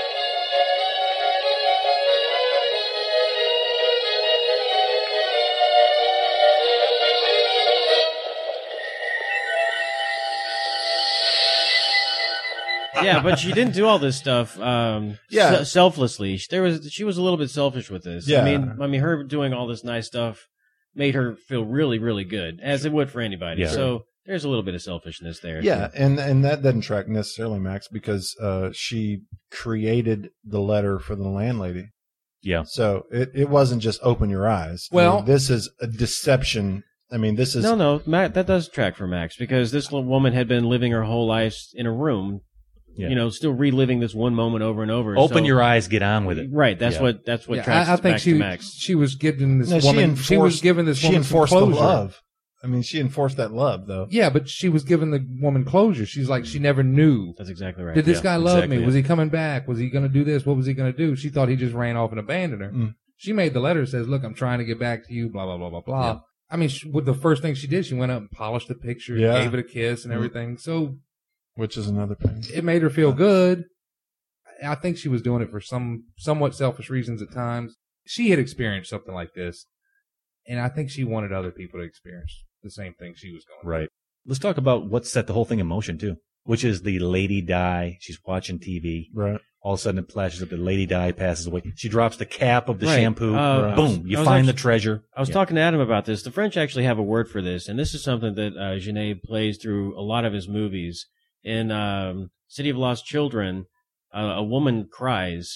Yeah, but she didn't do all this stuff. Um, Yeah. se- selflessly. There was she was a little bit selfish with this. Yeah. I mean, I mean, her doing all this nice stuff made her feel really, really good, as it would for anybody. Yeah. So there's a little bit of selfishness there. Yeah, and and that doesn't track necessarily, Max, because uh, she created the letter for the landlady. Yeah. So it, it wasn't just open your eyes. I Well- mean, this is a deception. I mean, this is No, no, Matt, that does track for Max because this little woman had been living her whole life in a room, Yeah. you know, still reliving this one moment over and over. Open So- your eyes, get on with it. Right. That's Yeah. what that's what Yeah, tracks I, I think back she to Max. she was giving this No, she woman she, was enforced- giving this she woman some enforced the closure. love. I mean, she enforced that love, though. Yeah, but she was giving the woman closure. She's like she never knew. That's exactly right. Did this Yeah, guy love exactly me? it. Was he coming back? Was he going to do this? What was he going to do? She thought he just ran off and abandoned her. Mm. She made the letter that says, "Look, I'm trying to get back to you." Blah blah blah blah blah. Yeah. I mean, she, with the first thing she did, she went up and polished the picture, Yeah. gave it a kiss and Mm. everything. So Which is another thing. it made her feel good. I think she was doing it for some somewhat selfish reasons at times. She had experienced something like this, and I think she wanted other people to experience the same thing she was going through. Right. Let's talk about what set the whole thing in motion, too, which is the Lady Di. She's watching T V. Right. All of a sudden, it flashes up that Lady Di passes away. She drops the cap of the Right. shampoo. Uh, Boom. I You was find the actually- treasure. I was Yeah. talking to Adam about this. The French actually have a word for this, and this is something that uh, Genet plays through a lot of his movies. In um, City of Lost Children, uh, a woman cries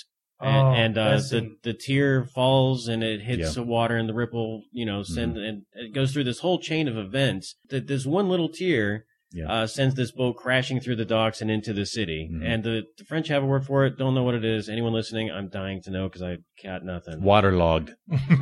And, Oh, and uh, that's the in- the tear falls and it hits Yeah. the water and the ripple, you know, send and it goes through this whole chain of events. That this one little tear Yeah. uh, sends this boat crashing through the docks and into the city. Mhm. And the, the French have a word for it. Don't know what it is. Anyone listening? I'm dying to know because I got nothing. Waterlogged.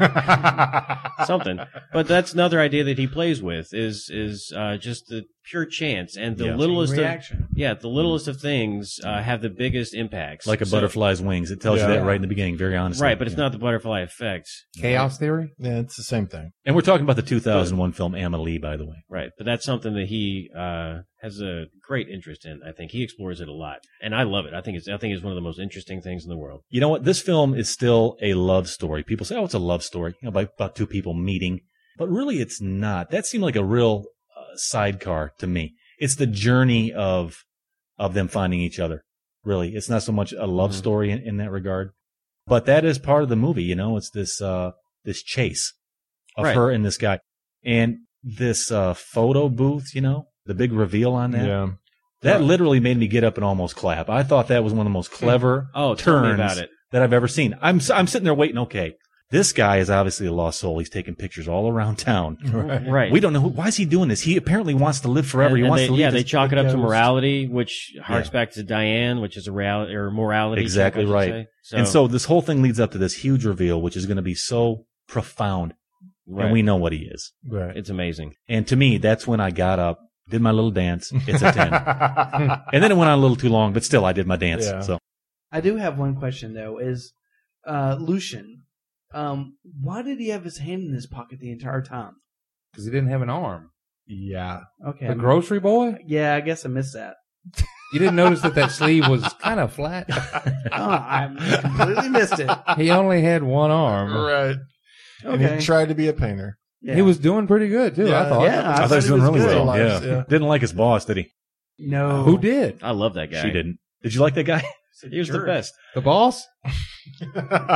Something. But that's another idea that he plays with is is uh, just the pure chance and the Yeah. littlest of reaction. yeah the littlest of things uh, have the biggest impacts. Like a So- butterfly's wings. It tells Yeah. you that right in the beginning, very honestly. right? But it's Yeah. not the butterfly effect. Chaos theory. Yeah, it's the same thing. And we're talking about the two thousand one film Amelie, by the way. Right, but that's something that he uh, has a great interest in. I think he explores it a lot, and I love it. I think it's I think it's one of the most interesting things in the world. You know what? This film is still a love story. People say, oh, it's a love story, you know, about, about two people meeting. But really, it's not. That seemed like a real uh, sidecar to me. It's the journey of of them finding each other. Really, it's not so much a love Mhm. story in, in that regard. But that is part of the movie. You know, it's this uh, this chase of Right. her and this guy, and this uh, photo booth. You know, the big reveal on that. Yeah. That literally made me get up and almost clap. I thought that was one of the most clever Oh, tell me turns about it. that I've ever seen. I'm I'm sitting there waiting. Okay, this guy is obviously a lost soul. He's taking pictures all around town. Right. Right. We don't know who, why is he doing this. He apparently wants to live forever. And- he and wants they, to leave yeah, this they chalk it up to ghost. morality, which harks Yeah. back to Diane, which is a reality or morality. check, Exactly I should right. say. So, And so this whole thing leads up to this huge reveal, which is going to be so profound, right. and we know what he is. Right. it's amazing. And to me, that's when I got up, did my little dance. It's a ten, and then it went on a little too long, but still, I did my dance. Yeah. So I do have one question though. Is uh, Lucian? Um, why did he have his hand in his pocket the entire time? Because he didn't have an arm. Yeah. Okay, The I'm- grocery boy. Yeah, I guess I missed that. You didn't notice that that sleeve was kind of flat. Oh, I completely missed it. He only had one arm. Right. And Okay, he tried to be a painter. yeah. He was doing pretty good too. I Yeah, thought. yeah. I thought he was doing he was really good. well. Lives, Yeah. yeah. Didn't like his boss, did he? No, Who did? I love that guy. She didn't. Did you like that guy? He was the Jerk. best The boss? of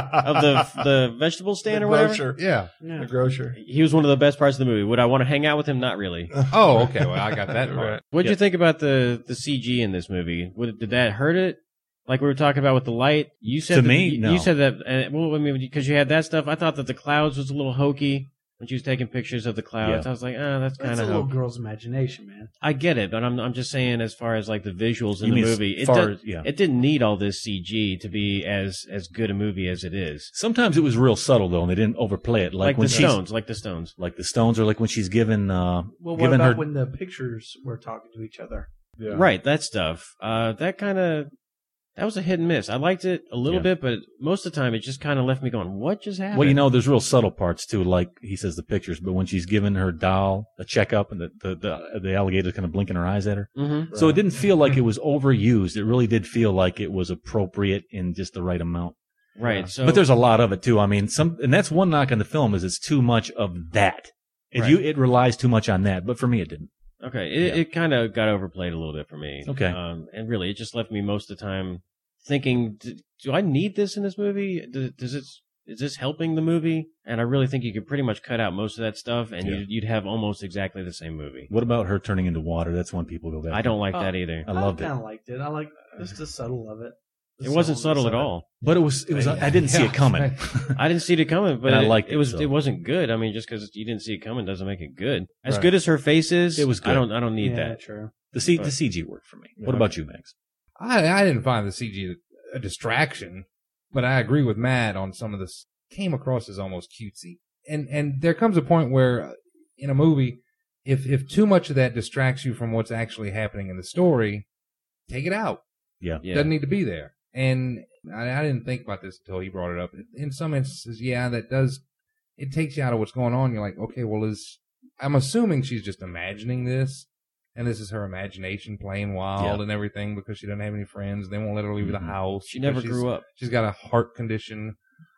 the the vegetable stand the or whatever. grocer. Yeah. Yeah. The grocer. He was one of the best parts of the movie. Would I want to hang out with him? Not really. Oh, okay. Well, I got that Right. right. What'd Yeah. you think about the the C G in this movie? Would, did that hurt it? Like we were talking about with the light, you said To that, me, you, no. you said that. Uh, well, I mean, because you had that stuff, I thought that the clouds was a little hokey when she was taking pictures of the clouds. Yeah. I was like, ah, that's kind That's a of little hokey. girl's imagination, man. I get it, but I'm I'm just saying, as far as like the visuals in You the mean as movie, it far did, as- yeah. it didn't need all this C G to be as as good a movie as it is. Sometimes it was real subtle though, and they didn't overplay it. Like, Like, when the she's Stones, like the Stones. like the Stones, or like when she's given uh, Well, what given about her. when the pictures were talking to each other? Yeah. Right, that stuff. Uh, that kind of that was a hit and miss. I liked it a little Yeah. bit, but most of the time it just kind of left me going, "What just happened?" Well, you know, there's real subtle parts too, like he says the pictures. But when she's giving her doll a checkup, and the the the, the alligator kind of blinking her eyes at her, hmm so it didn't feel like it was overused. It really did feel like it was appropriate in just the right amount. right. So, but there's a lot of it too. I mean, some, and that's one knock on the film is it's too much of that. It, Right. you, it relies too much on that. But for me, it didn't. okay, it, Yeah. it kind of got overplayed a little bit for me. Okay. um, and really, it just left me most of the time thinking, "D- "Do I need this in this movie? Does, does it?" Is this helping the movie? And I really think you could pretty much cut out most of that stuff, and Yeah. you'd, you'd have almost exactly the same movie. What about her turning into water? That's when people go back. I don't like Oh. that either. I loved kind it, of liked it. I like just the subtle of it. The It wasn't subtleness subtle at of it. all. but it was. It was. I didn't see Yeah. it coming. I didn't see it coming, but And I it, liked it it, was so. it wasn't good. I mean, just because you didn't see it coming doesn't make it good. As Right. good as her face is, It was I good. don't I don't need Yeah, that. true. the C, But- the C G worked for me. What Okay. about you, Max? I, I didn't find the C G a distraction, but I agree with Matt on some of this. Came across as almost cutesy, and and there comes a point where uh, in a movie, if if too much of that distracts you from what's actually happening in the story, take it out. Yeah. Yeah. Doesn't need to be there. And I, I didn't think about this until he brought it up. In some instances, yeah, that does. It takes you out of what's going on. You're like, okay, well, is I'm assuming she's just imagining this, and this is her imagination playing wild Yeah. and everything because she doesn't have any friends. They won't let her leave Mhm. the house. She never because grew up. She's got a heart condition.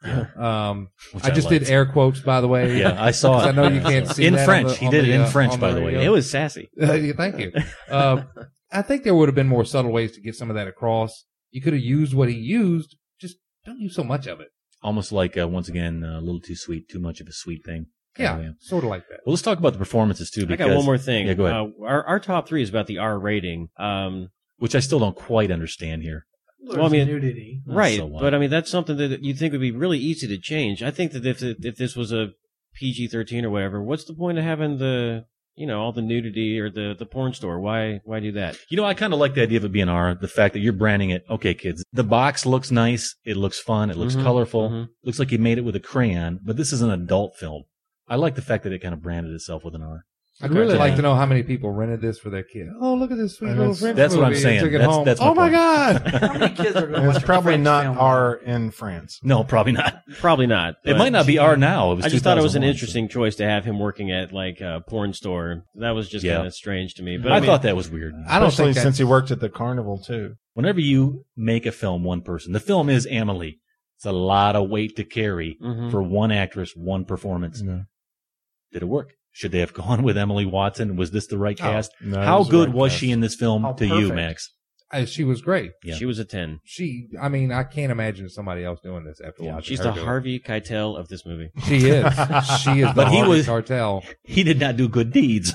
Um, Which I just did liked. air quotes, by the way. Yeah, I saw 'Cause it. I know you can't see in that on French. the- he on did the, it in uh, French, on by the the way. radio. It was sassy. Yeah, thank you. Uh, I think there would have been more subtle ways to get some of that across. You could have used what he used. Just don't use so much of it. Almost like uh, once again uh, a little too sweet, too much of a sweet thing. Yeah, Oh, sort of like that. Well, let's talk about the performances too. I Because, got one more thing. Yeah, go ahead. Uh, our our top three is about the R rating. Um, which I still don't quite understand here. There's Well, I mean, nudity. right? so what? But I mean, that's something that you think would be really easy to change. I think that if if this was a P G thirteen or whatever, what's the point of having the you know all the nudity or the the porn store? Why why do that? You know, I kind of like the idea of it being R. The fact that you're branding it. Okay, kids, the box looks nice. It looks fun. It looks Mhm, colorful. mhm. Looks like you made it with a crayon. But this is an adult film. I like the fact that it kind of branded itself with an R. I'd really Yeah. like to know how many people rented this for their kid. Oh, look at this sweet And little that's- French that's what I'm movie. saying. Took it That's- home. that's my oh my point. god! How many kids are going to And watch it's a probably French not film? R in France. No, probably not. Probably not. It but might not be R now. It was I just thought it was an two thousand one, interesting choice to have him working at like a porn store. That was just Yeah. kind of strange to me. But I, I, mean, thought that was weird. I don't Especially think since that's, he worked at the carnival too. Whenever you make a film, one person, the film is Amelie. It's a lot of weight to carry Mhm. for one actress, one performance. No. Did it work? Should they have gone with Emily Watson? Was this the right cast? No, it How was the good right was cast. she in this film How to you, perfect. Max? uh, she was great. Yeah. she was a ten. She, I mean, I can't imagine somebody else doing this after Yeah, watching She's her the do it. Harvey Keitel of this movie. She is. She is. But the he Harvey was- cartel, He did not do good deeds.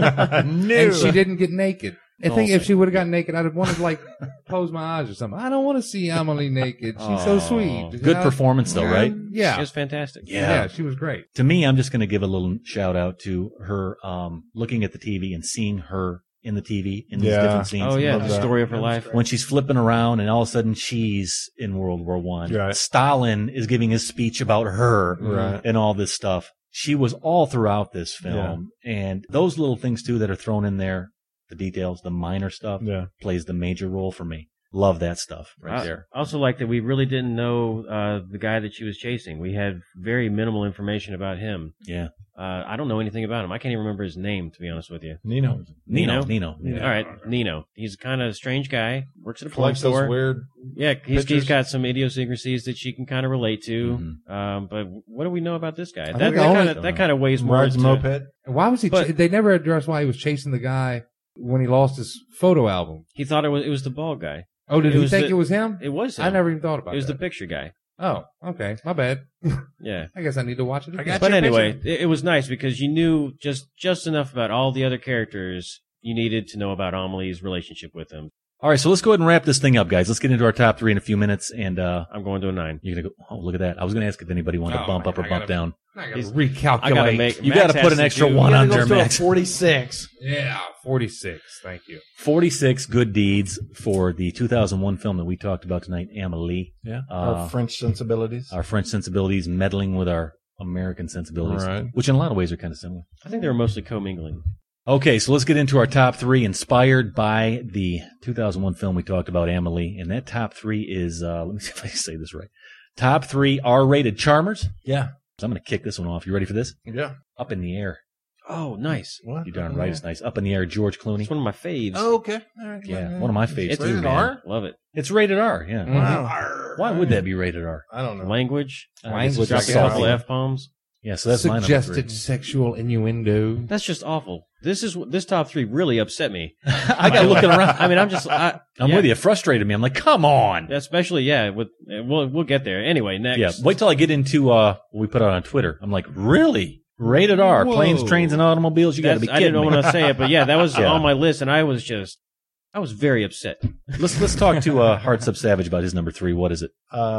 and she didn't get naked. I think Also- if she would have gotten naked, I'd have wanted to like close my eyes or something. I don't want to see Emily naked. She's so Aw. sweet. Good You know? performance, though, right? It Yeah. was fantastic. Yeah. Yeah, she was great. To me, I'm just going to give a little shout out to her um, looking at the T V and seeing her in the T V in these Yeah. different scenes. Oh yeah, Love the that. story of her life. When she's flipping around and all of a sudden she's in World War One. Right. Stalin is giving his speech about her Right. and all this stuff. She was all throughout this film. And those little things, too, that are thrown in there, the details, the minor stuff, Yeah. plays the major role for me. Love that stuff right I there. also like that we really didn't know uh, the guy that she was chasing. We had very minimal information about him. Yeah. Uh, I don't know anything about him. I can't even remember his name, to be honest with you. Nino. Nino. Nino? Nino. All right, Nino. He's a kind of strange guy. Works at a porn Collects those store. weird. Yeah, he's, he's pictures. got some idiosyncrasies that she can kind of relate to. Mhm. Um, but what do we know about this guy? That, think that I only- kind of that kind of weighs more. Rides a into- moped. Why was he? But- ch- they never addressed why he was chasing the guy when he lost his photo album. He thought it was it was the bald guy. Oh, did It he was think the- it was him? It was him. I never even thought about It was that. the picture guy. Oh, okay. My bad. Yeah. I guess I need to watch it I again. got But your anyway, picture. it, it was nice because you knew just just enough about all the other characters you needed to know about Amelie's relationship with him. All right, so let's go ahead and wrap this thing up, guys. Let's get into our top three in a few minutes. And uh, I'm going to a nine. you're going to go, oh, look at that. I was going to ask if anybody wanted to Oh, bump my up or God, I bump gotta- down. I gotta He's- recalculate. I gotta make. You Max gotta put has an to extra do- one Gotta on go there, to a Max. forty-six. Yeah, forty-six. Thank you. forty-six good deeds for the two thousand one film that we talked about tonight, Amélie. Yeah. Uh, Our French sensibilities. Our French sensibilities meddling with our American sensibilities, Right. which in a lot of ways are kind of similar. I think they were mostly commingling. Okay, so let's get into our top three, inspired by the two thousand one film we talked about, Amélie. And that top three is, uh, let me see if I can say this right. Top three R-rated charmers. Yeah. So I'm going to kick this one off. You ready for this? Yeah. Up in the Air. Oh, nice. What? You darn right, it's nice. Up in the Air, George Clooney. It's one of my faves. Oh, okay. All right. Yeah, one of my faves It's too, rated man. R? Love it. It's rated R, yeah. Mhm. Wow. Why would that be rated R? I don't know. Language. Uh, Language Drop is a couple salty. F bombs. Yeah, so that's my number Suggested three. sexual innuendo. That's just awful. This is this top three really upset me. I got looking around. I mean, I'm just. I, I'm yeah. with you. It frustrated me. I'm like, come on. Especially, yeah. With we'll we'll get there. Anyway, next. Yeah, wait till I get into uh what we put out on Twitter. I'm like, really? Rated R, Whoa. planes, trains, and automobiles. You got to That's- be I kidding didn't me. want to say it, but yeah, that was Yeah. on my list, and I was just, I was very upset. let's let's talk to uh, Hearts Up Savage about his number three. What is it?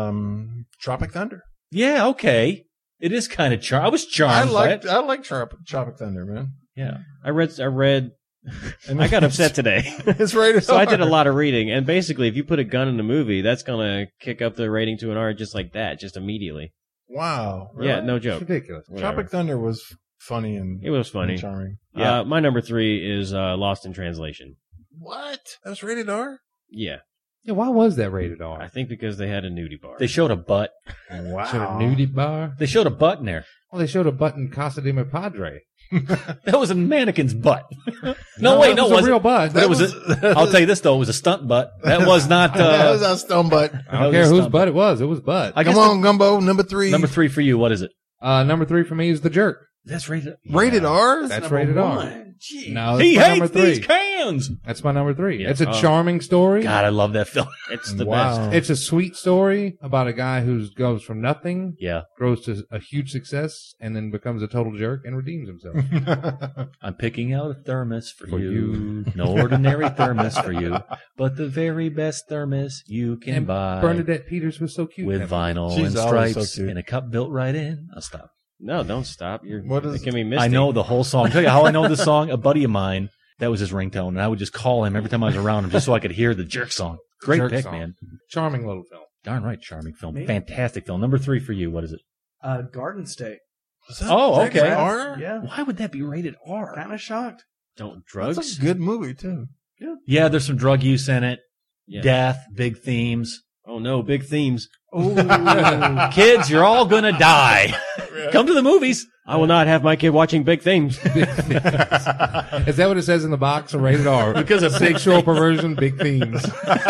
Um, Tropic Thunder. Yeah, okay. It is kind of char. I was I charmed. by like it. I like Tropic, Tropic Thunder, man. Yeah. I read, I read, I got upset today. It's rated So I did a R. lot of reading, and basically, if you put a gun in a movie, that's gonna kick up the rating to an R just like that, just immediately. Wow. Yeah, really? no It's joke. ridiculous. Whatever. Tropic Thunder was funny and It was funny. and charming. Uh, my number three is uh, Lost in Translation. What? That was rated R? Yeah, Yeah, why was that rated I R? think because they had a nudie bar. They showed a butt. Wow. Showed a nudie bar. They showed a butt in there. Well, they showed a button Casa de mi Padre. That was a mannequin's butt. no, wait, it no, was it wasn't. a real butt. That was. A, I'll tell you this though, it was a stunt butt. That was not. that was Uh, our stone butt. I that don't was care a whose stump. butt it was. It was butt. I guess Come on, Gumbo, number three. the- number three for you. What is it? Uh, number three for me is The Jerk. That's rated. Rated yeah. R? That's number rated R. one. Jeez. No, that's He my number hates three. these cans. That's my number three. Yeah. It's a Oh. charming story. God, I love that film. It's the Wow. best. It's a sweet story about a guy who goes from nothing, Yeah, grows to a huge success, and then becomes a total jerk and redeems himself. I'm picking out a thermos for, For you. you. No ordinary thermos for you, but the very best thermos you can And buy. Bernadette Peters was so cute. with in that movie. vinyl She's and always stripes so cute. and a cup built right in. I'll stop. No, don't stop. You're What is- making me misty. I know the whole song. I'll tell you how I know this song. A buddy of mine, that was his ringtone, and I would just call him every time I was around him just so I could hear the jerk song. Great Jerk pick, song. man. Charming little film. Darn right, charming film. Me? Fantastic film. Number three for you. What is it? Uh, Garden State. Was that- Oh, is that okay. R? Yeah. Why would that be rated R? Kind of shocked. Don't That's drugs. a good movie, too. Yeah, there's some drug use in it. Yeah. Death, big themes. Oh no, big themes. Oh, Kids, you're all gonna die. Come to the movies. I will not have my kid watching big themes. Is that what it says in the box? Or rated R? Because of Sexual perversion, big themes.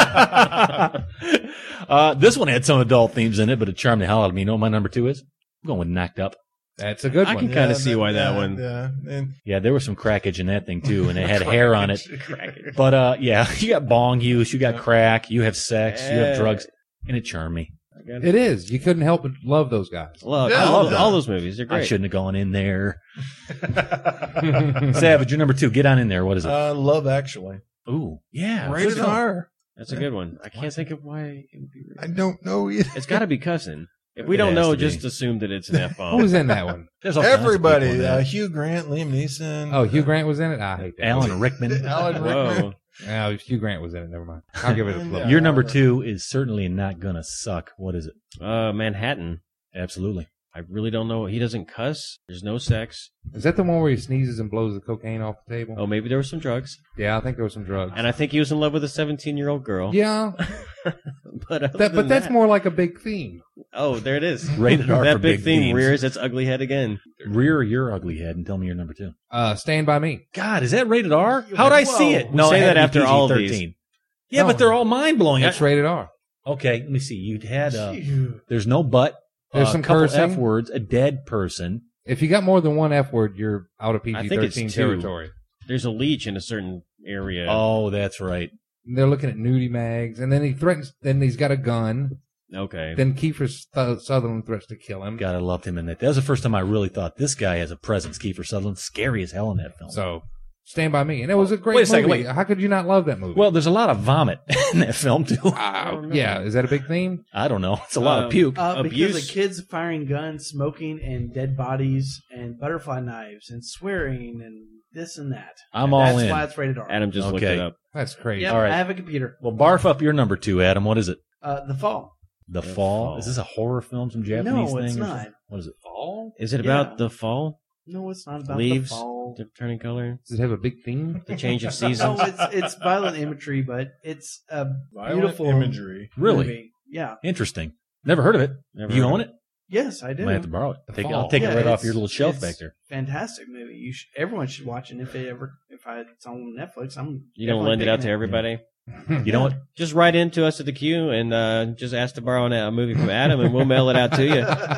uh, this one had some adult themes in it, but it charmed the hell out of me. You know what my number two is? I'm going with Knocked Up. That's a good I one. can kind of see why that yeah, one. Yeah. And Yeah, there was some crackage in that thing too, and it had hair on it. But uh, yeah, you got bong use, you got crack, you have sex, you have drugs, and it charmed me. It is. You couldn't help but love those guys. Love, Yeah, I love yeah. all those movies. They're I great. shouldn't have gone in there. Savage, you're number two. Get on in there. What is it? uh, Love Actually. Ooh, yeah, Rated good film. R. That's a good one. I can't think of why it would be. I don't know either. It's got to be cussing. If we It don't has know, to be. just assume that it's an F bomb. Who's in that one? There's all kinds of people Everybody. in Uh, that. Hugh Grant, Liam Neeson. Oh, Hugh Grant was in it? I hate that. Alan Rickman. Alan Rickman. Whoa. No, Hugh Grant was in it. Never mind. I'll give it a flip. Yeah. Your number two is certainly not gonna suck. What is it? Uh, Manhattan. Absolutely. I really don't know. He doesn't cuss. There's no sex. Is that the one where he sneezes and blows the cocaine off the table? Oh, maybe there was some drugs. Yeah, I think there was some drugs. And I think he was in love with a seventeen-year-old girl. Yeah, But, other that, than but that's that- more like a big theme. Oh, there it is. Rated R That for big, big theme themes. rears its ugly head again. Rear your ugly head and tell me your number two. Uh, Stand By Me. God, is that rated R? How'd I see it? We No, say it had that to be after all of P G thirteen. these. Yeah, No. but they're all mind blowing. It's rated R. Okay, let me see. You had uh, Phew. there's no butt. There's uh, some a couple cursing. F words, a dead person. If you got more than one F word, you're out of P I G think it's thirteen two. territory. There's a leech in a certain area. Oh, that's right. They're looking at nudie mags, and then he threatens. Then he's got a gun. Okay. Then Kiefer Su- Sutherland threats to kill him. God, I loved him in that. That was the first time I really thought this guy has a presence. Kiefer Sutherland, scary as hell in that film. So, Stand By Me, and it was a great Wait a second, movie. wait. How could you not love that movie? Well, there's a lot of vomit in that film too. Uh, yeah, is that a big theme? I don't know. It's a lot Um, of puke. Uh, because Abuse. of kids firing guns, smoking, and dead bodies, and butterfly knives, and swearing, and this and that. I'm And all that's in. why it's rated R. Adam just looked Okay. it up. That's crazy. Yep, All right. I have a computer. Well, barf up your number two, Adam. What is it? Uh, the Fall. The, The Fall. Fall. Is this a horror film, some Japanese No, thing? it's or not. something? What is it? Fall? Is it Yeah. about the fall? No, it's not about Leaves the fall. the turning color? Does it have a big theme? The change of No, seasons? it's it's violent imagery, but it's a Violent beautiful imagery. Really movie. Yeah. Interesting. Never heard of it. Never you heard own of it? Yes, I I do. might have to borrow it. The Take, Fall. I'll take Yeah, it right off it's- your little shelf it's back there. Fantastic movie. You should, everyone should watch it. And if it ever, if I, it's on Netflix, I'm. You gonna definitely lend it out to picking everybody? You know what? Just write into us at the queue and uh, just ask to borrow a movie from Adam, and we'll mail it out to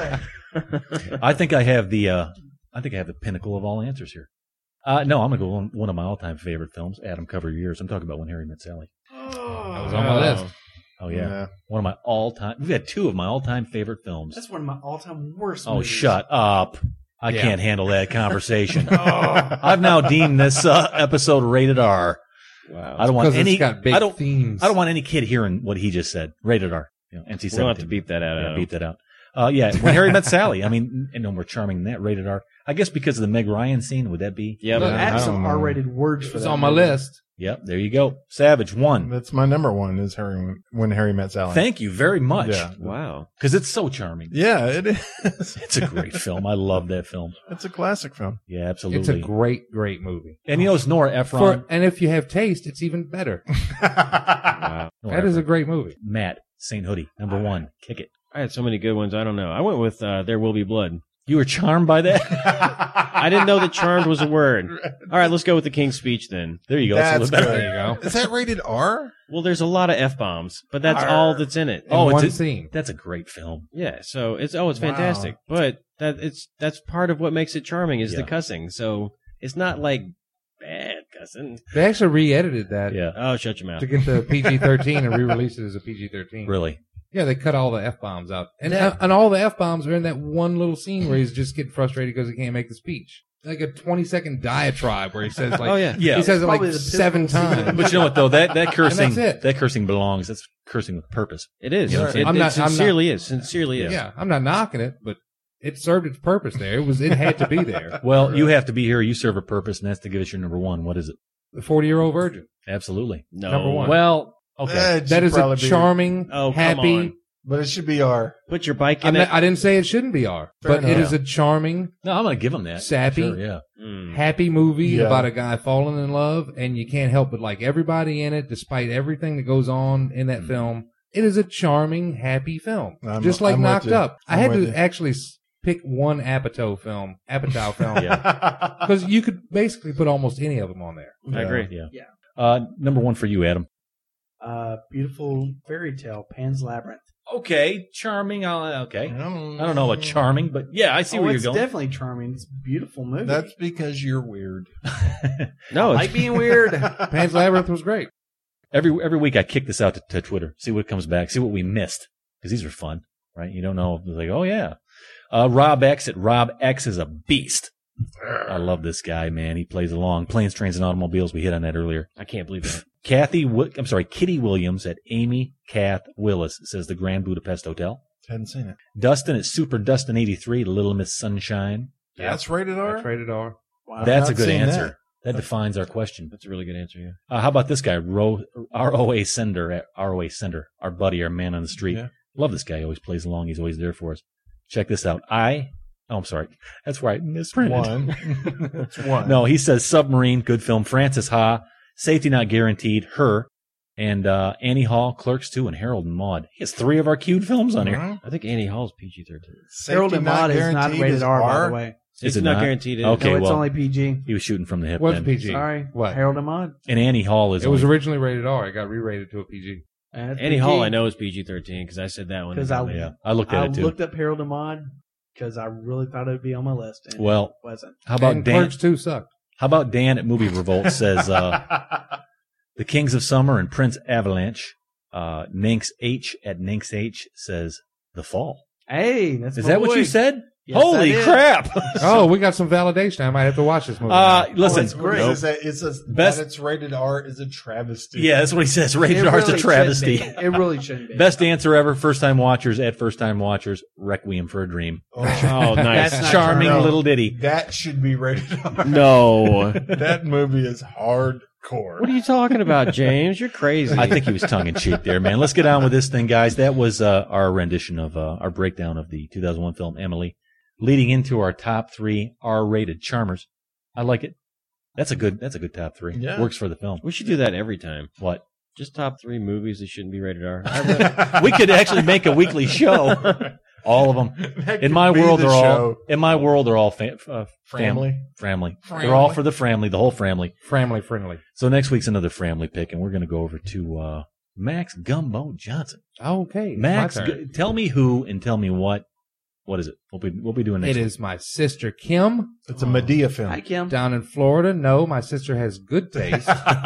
you. I think I have the uh, I think I have the pinnacle of all answers here. Uh, no, I'm gonna go on one of my all-time favorite films. Adam, cover your ears. I'm talking about When Harry Met Sally. That was on my list. Oh yeah, one of my all-time. We've had two of my all-time favorite films. That's one of my all-time worst. Oh, movies. shut up! I Yeah. can't handle that conversation. I've now deemed this uh, episode rated R. Wow. I don't want Because any. it's got big I don't. themes. I don't want any kid hearing what he just said. Rated R. You know, N C We'll have to seventeen. beep that out. Yeah, Adam. beat that out. Uh, yeah, When Harry Met Sally. I mean, and no more charming than that. Rated R. I guess because of the Meg Ryan scene. Would that be? Yeah, Look, but I have I some don't know. R-rated words for It's that on my movie. list. Yep. There you go. Savage one. That's my number one. Is Harry When Harry Met Sally. Thank you very much. Yeah. wow. Because it's so charming. Yeah, it is. It's a great film. I love that film. It's a classic film. Yeah, absolutely. It's a great, great movie. and you know, it's Nora Ephron. For, and if you have taste, it's even better. Wow. Nora That is a Ephron. great movie. Matt Saint Hoodie, number one. Kick it. I had so many good ones. I don't know. I went with uh, There Will Be Blood. You were charmed by that? I didn't know that charmed was a word. All right, let's go with the King's Speech then. There you go. That's a little good. better. There you go. Is that rated R? Well, there's a lot of F-bombs, but that's Arr. all that's in it. In Oh, one it's a- scene. That's a great film. Yeah, so it's oh, it's Wow. fantastic. But that it's that's part of what makes it charming is the Yeah. cussing. So it's not like bad cussing. They actually re-edited that Yeah, Oh, shut your mouth. to get the P G thirteen and re-released it as a P G thirteen. really. Yeah, they cut all the F bombs out, and That- and all the F bombs are in that one little scene where he's just getting frustrated because he can't make the speech. Like a twenty second diatribe where he says like, Oh, yeah. Yeah. he says it like Probably the seven pivotal scene. times. But you know what though? That that cursing that's it. that cursing belongs. That's cursing with purpose. It is. You know what I'm It, saying? I'm it not- I'm not- sincerely is. Sincerely is. Yeah, I'm not knocking it, but it served its purpose there. It was it had to be there. Well, you have to be here. You serve a purpose, and that's to give us your number one. What is it? The forty year old virgin. Absolutely. No. Number one. Well, okay. Eh, it That should is a probably be- charming, Oh, come happy. on. but it should be R. Put your bike I'm in not, it. I didn't say it shouldn't be R, Fair but it enough. is a charming, No, I'm going to give him that. Sappy. Sure, yeah. Mm. happy movie Yeah. about a guy falling in love, and you can't help but like everybody in it, despite everything that goes on in that film. It is a charming, happy film, I'm- just like I'm with Knocked you. Up. I I'm had with to you. actually s- pick one Apatow film, Apatow film, Yeah. because you could basically put almost any of them on there. I agree. Yeah. Yeah. Uh, number one for you, Adam. Uh, beautiful fairy tale, Pan's Labyrinth. Okay. Charming. I'll, okay. I Mm. don't know about charming, but yeah, I see oh, where it's you're going. definitely charming. It's a beautiful movie. That's because you're weird. No, I it's, like being weird. Pan's Labyrinth was great. every every week I kick this out to, to Twitter, see what comes back, see what we missed, because these are fun, right? You don't know. It's like, oh yeah. Uh, Rob X at Rob X is a beast. I love this guy, man. He plays along. Planes, Trains, and Automobiles. We hit on that earlier. I can't believe that. Kathy, Wi- I'm sorry, Kitty Williams at Amy Kath Willis says the Grand Budapest Hotel. Hadn't seen it. Dustin at Super Dustin eighty-three, Little Miss Sunshine. That's rated R? That's rated R. Wow. That's a not good seen answer. That. defines our question. That's a really good answer. Yeah. Uh, how about this guy, Ro- R O A Sender at R O A Sender, our buddy, our man on the street. Yeah. Love this guy. He always plays along. He's always there for us. Check this out. I, oh, I'm sorry. That's right. Misprinted. One. That's one. No, he says Submarine, good film. Francis Ha, Safety Not Guaranteed, Her, and uh, Annie Hall, Clerks two, and Harold and Maude. He has three of our queued films on here. Mhm. I think Annie Hall's P G thirteen. Harold Safety and Maude is not guaranteed rated is R, by the way. Is It's it not, not? guaranteed. It is. Okay, no, it's well, only P G. he was shooting from the hip. Was then. P G. Sorry. What? Harold and Maude. And Annie Hall is It was only- originally rated R. It got re-rated to a P G. Uh, Annie Hall, I know is P G thirteen because I said that one. 'Cause I- yeah, I looked at I it too. looked up Harold and Maude because I really thought it would be on my list. And Well, it wasn't. how about and Dan? Clerks two sucked. How about Dan at Movie Revolt says uh, The Kings of Summer and Prince Avalanche. Uh, Ninx H at Ninx H says The Fall. Hey, that's Is my that what boy. you said? Yes, Holy I did. crap! Oh, we got some validation. I might have to watch this movie. Uh, now. listen, it's great. It says, it says Best- that it's rated R is a travesty. yeah, that's what he says. Rated It R is a really travesty. shouldn't be. It really shouldn't be. Best answer ever. First time watchers at first time watchers. Requiem for a Dream. Oh, Oh, nice. That's not Charming No. little ditty. that should be rated R. No. That movie is hardcore. What are you talking about, James? You're crazy. I think he was tongue in cheek there, man. Let's get on with this thing, guys. That was uh, our rendition of uh, our breakdown of the two thousand one film Emily, leading into our top three R-rated charmers. I like it. That's a good. That's a good top three. Yeah. Works for the film. we should do that every time. What? Just top three movies that shouldn't be rated R. We could actually make a weekly show. All of them. That In could my be world, the they're all. show. In my world, they're all fa- uh, Family. Family. Family. They're all for the family. The whole family. Family friendly. So next week's another family pick, and we're going to go over to uh, Max Gumbo Johnson. Okay. Max, my turn. Gu- tell me who and tell me what. What is it? We'll be we'll be doing next. It week. is my sister Kim It's a Medea film. Hi, Kim. down in Florida. No, my sister has good taste,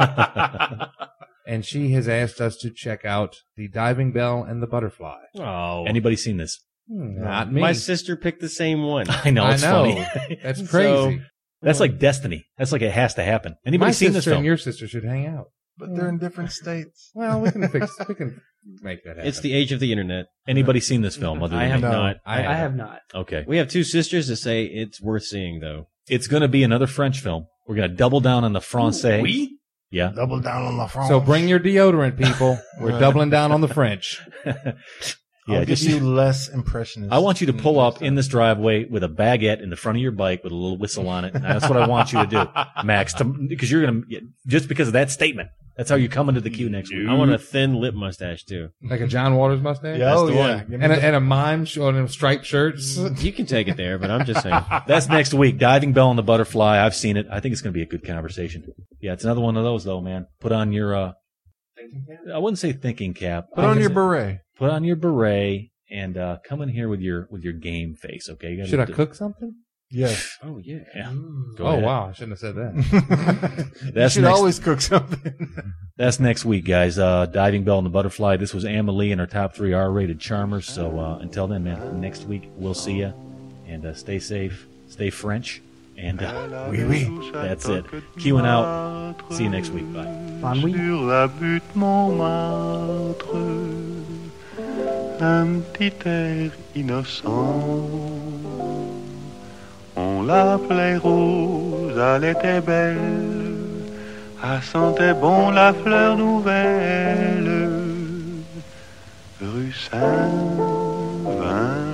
and she has asked us to check out The Diving Bell and the Butterfly. Oh. Anybody seen this? Hmm, Not me. My sister picked the same one. I know it's I know. funny. That's So- crazy. That's like destiny. That's like it has to happen. Anybody my seen this sister film? and your sister should hang out. But they're in different states. Well, we can fix. We can make that happen. It's the age of the internet. Anybody seen this film? Other than I have me? No. not. I I have. have not. Okay, We have two sisters that say it's worth seeing, though. it's going to be another French film. We're going to double down on the Francais. We? Yeah. Double down on the France. So bring your deodorant, people. We're doubling down on the French. Yeah, I'll give just- you less impressionist. I want you to pull up in this driveway with a baguette in the front of your bike with a little whistle on it. That's what I want you to do, Max, because you're going to, just because of that statement, That's how you come into the queue next week. I want a thin lip mustache too. Like a John Waters mustache? Yeah, oh the yeah. one. Give me And a, that. and a mime showing them striped shirts. You can take it there, but I'm just saying. That's next week. Diving Bell and the Butterfly. I've seen it. I think it's going to be a good conversation. Yeah, it's another one of those though, man. Put on your, uh, I wouldn't say thinking cap. Put on your beret. Put on your beret and, uh, come in here with your, with your game face. Okay. You gotta Should I do- cook something? Yes. Oh yeah. Yeah. Go Oh, ahead. wow. I shouldn't have said that. you That's should next- always cook something. That's next week, guys. Uh, Diving Bell and the Butterfly. This was Amelie and her top three R-rated charmers. So uh, until then, man, next week we'll see you. And uh, stay safe, stay French, and uh, Oui, oui. that's it. Queuing out. See you next week. Bye. Bon week. Sur la butte Montmartre, un petit air innocent. On l'appelait Rose, elle était belle, elle sentait bon la fleur nouvelle. Rue Saint-Vin.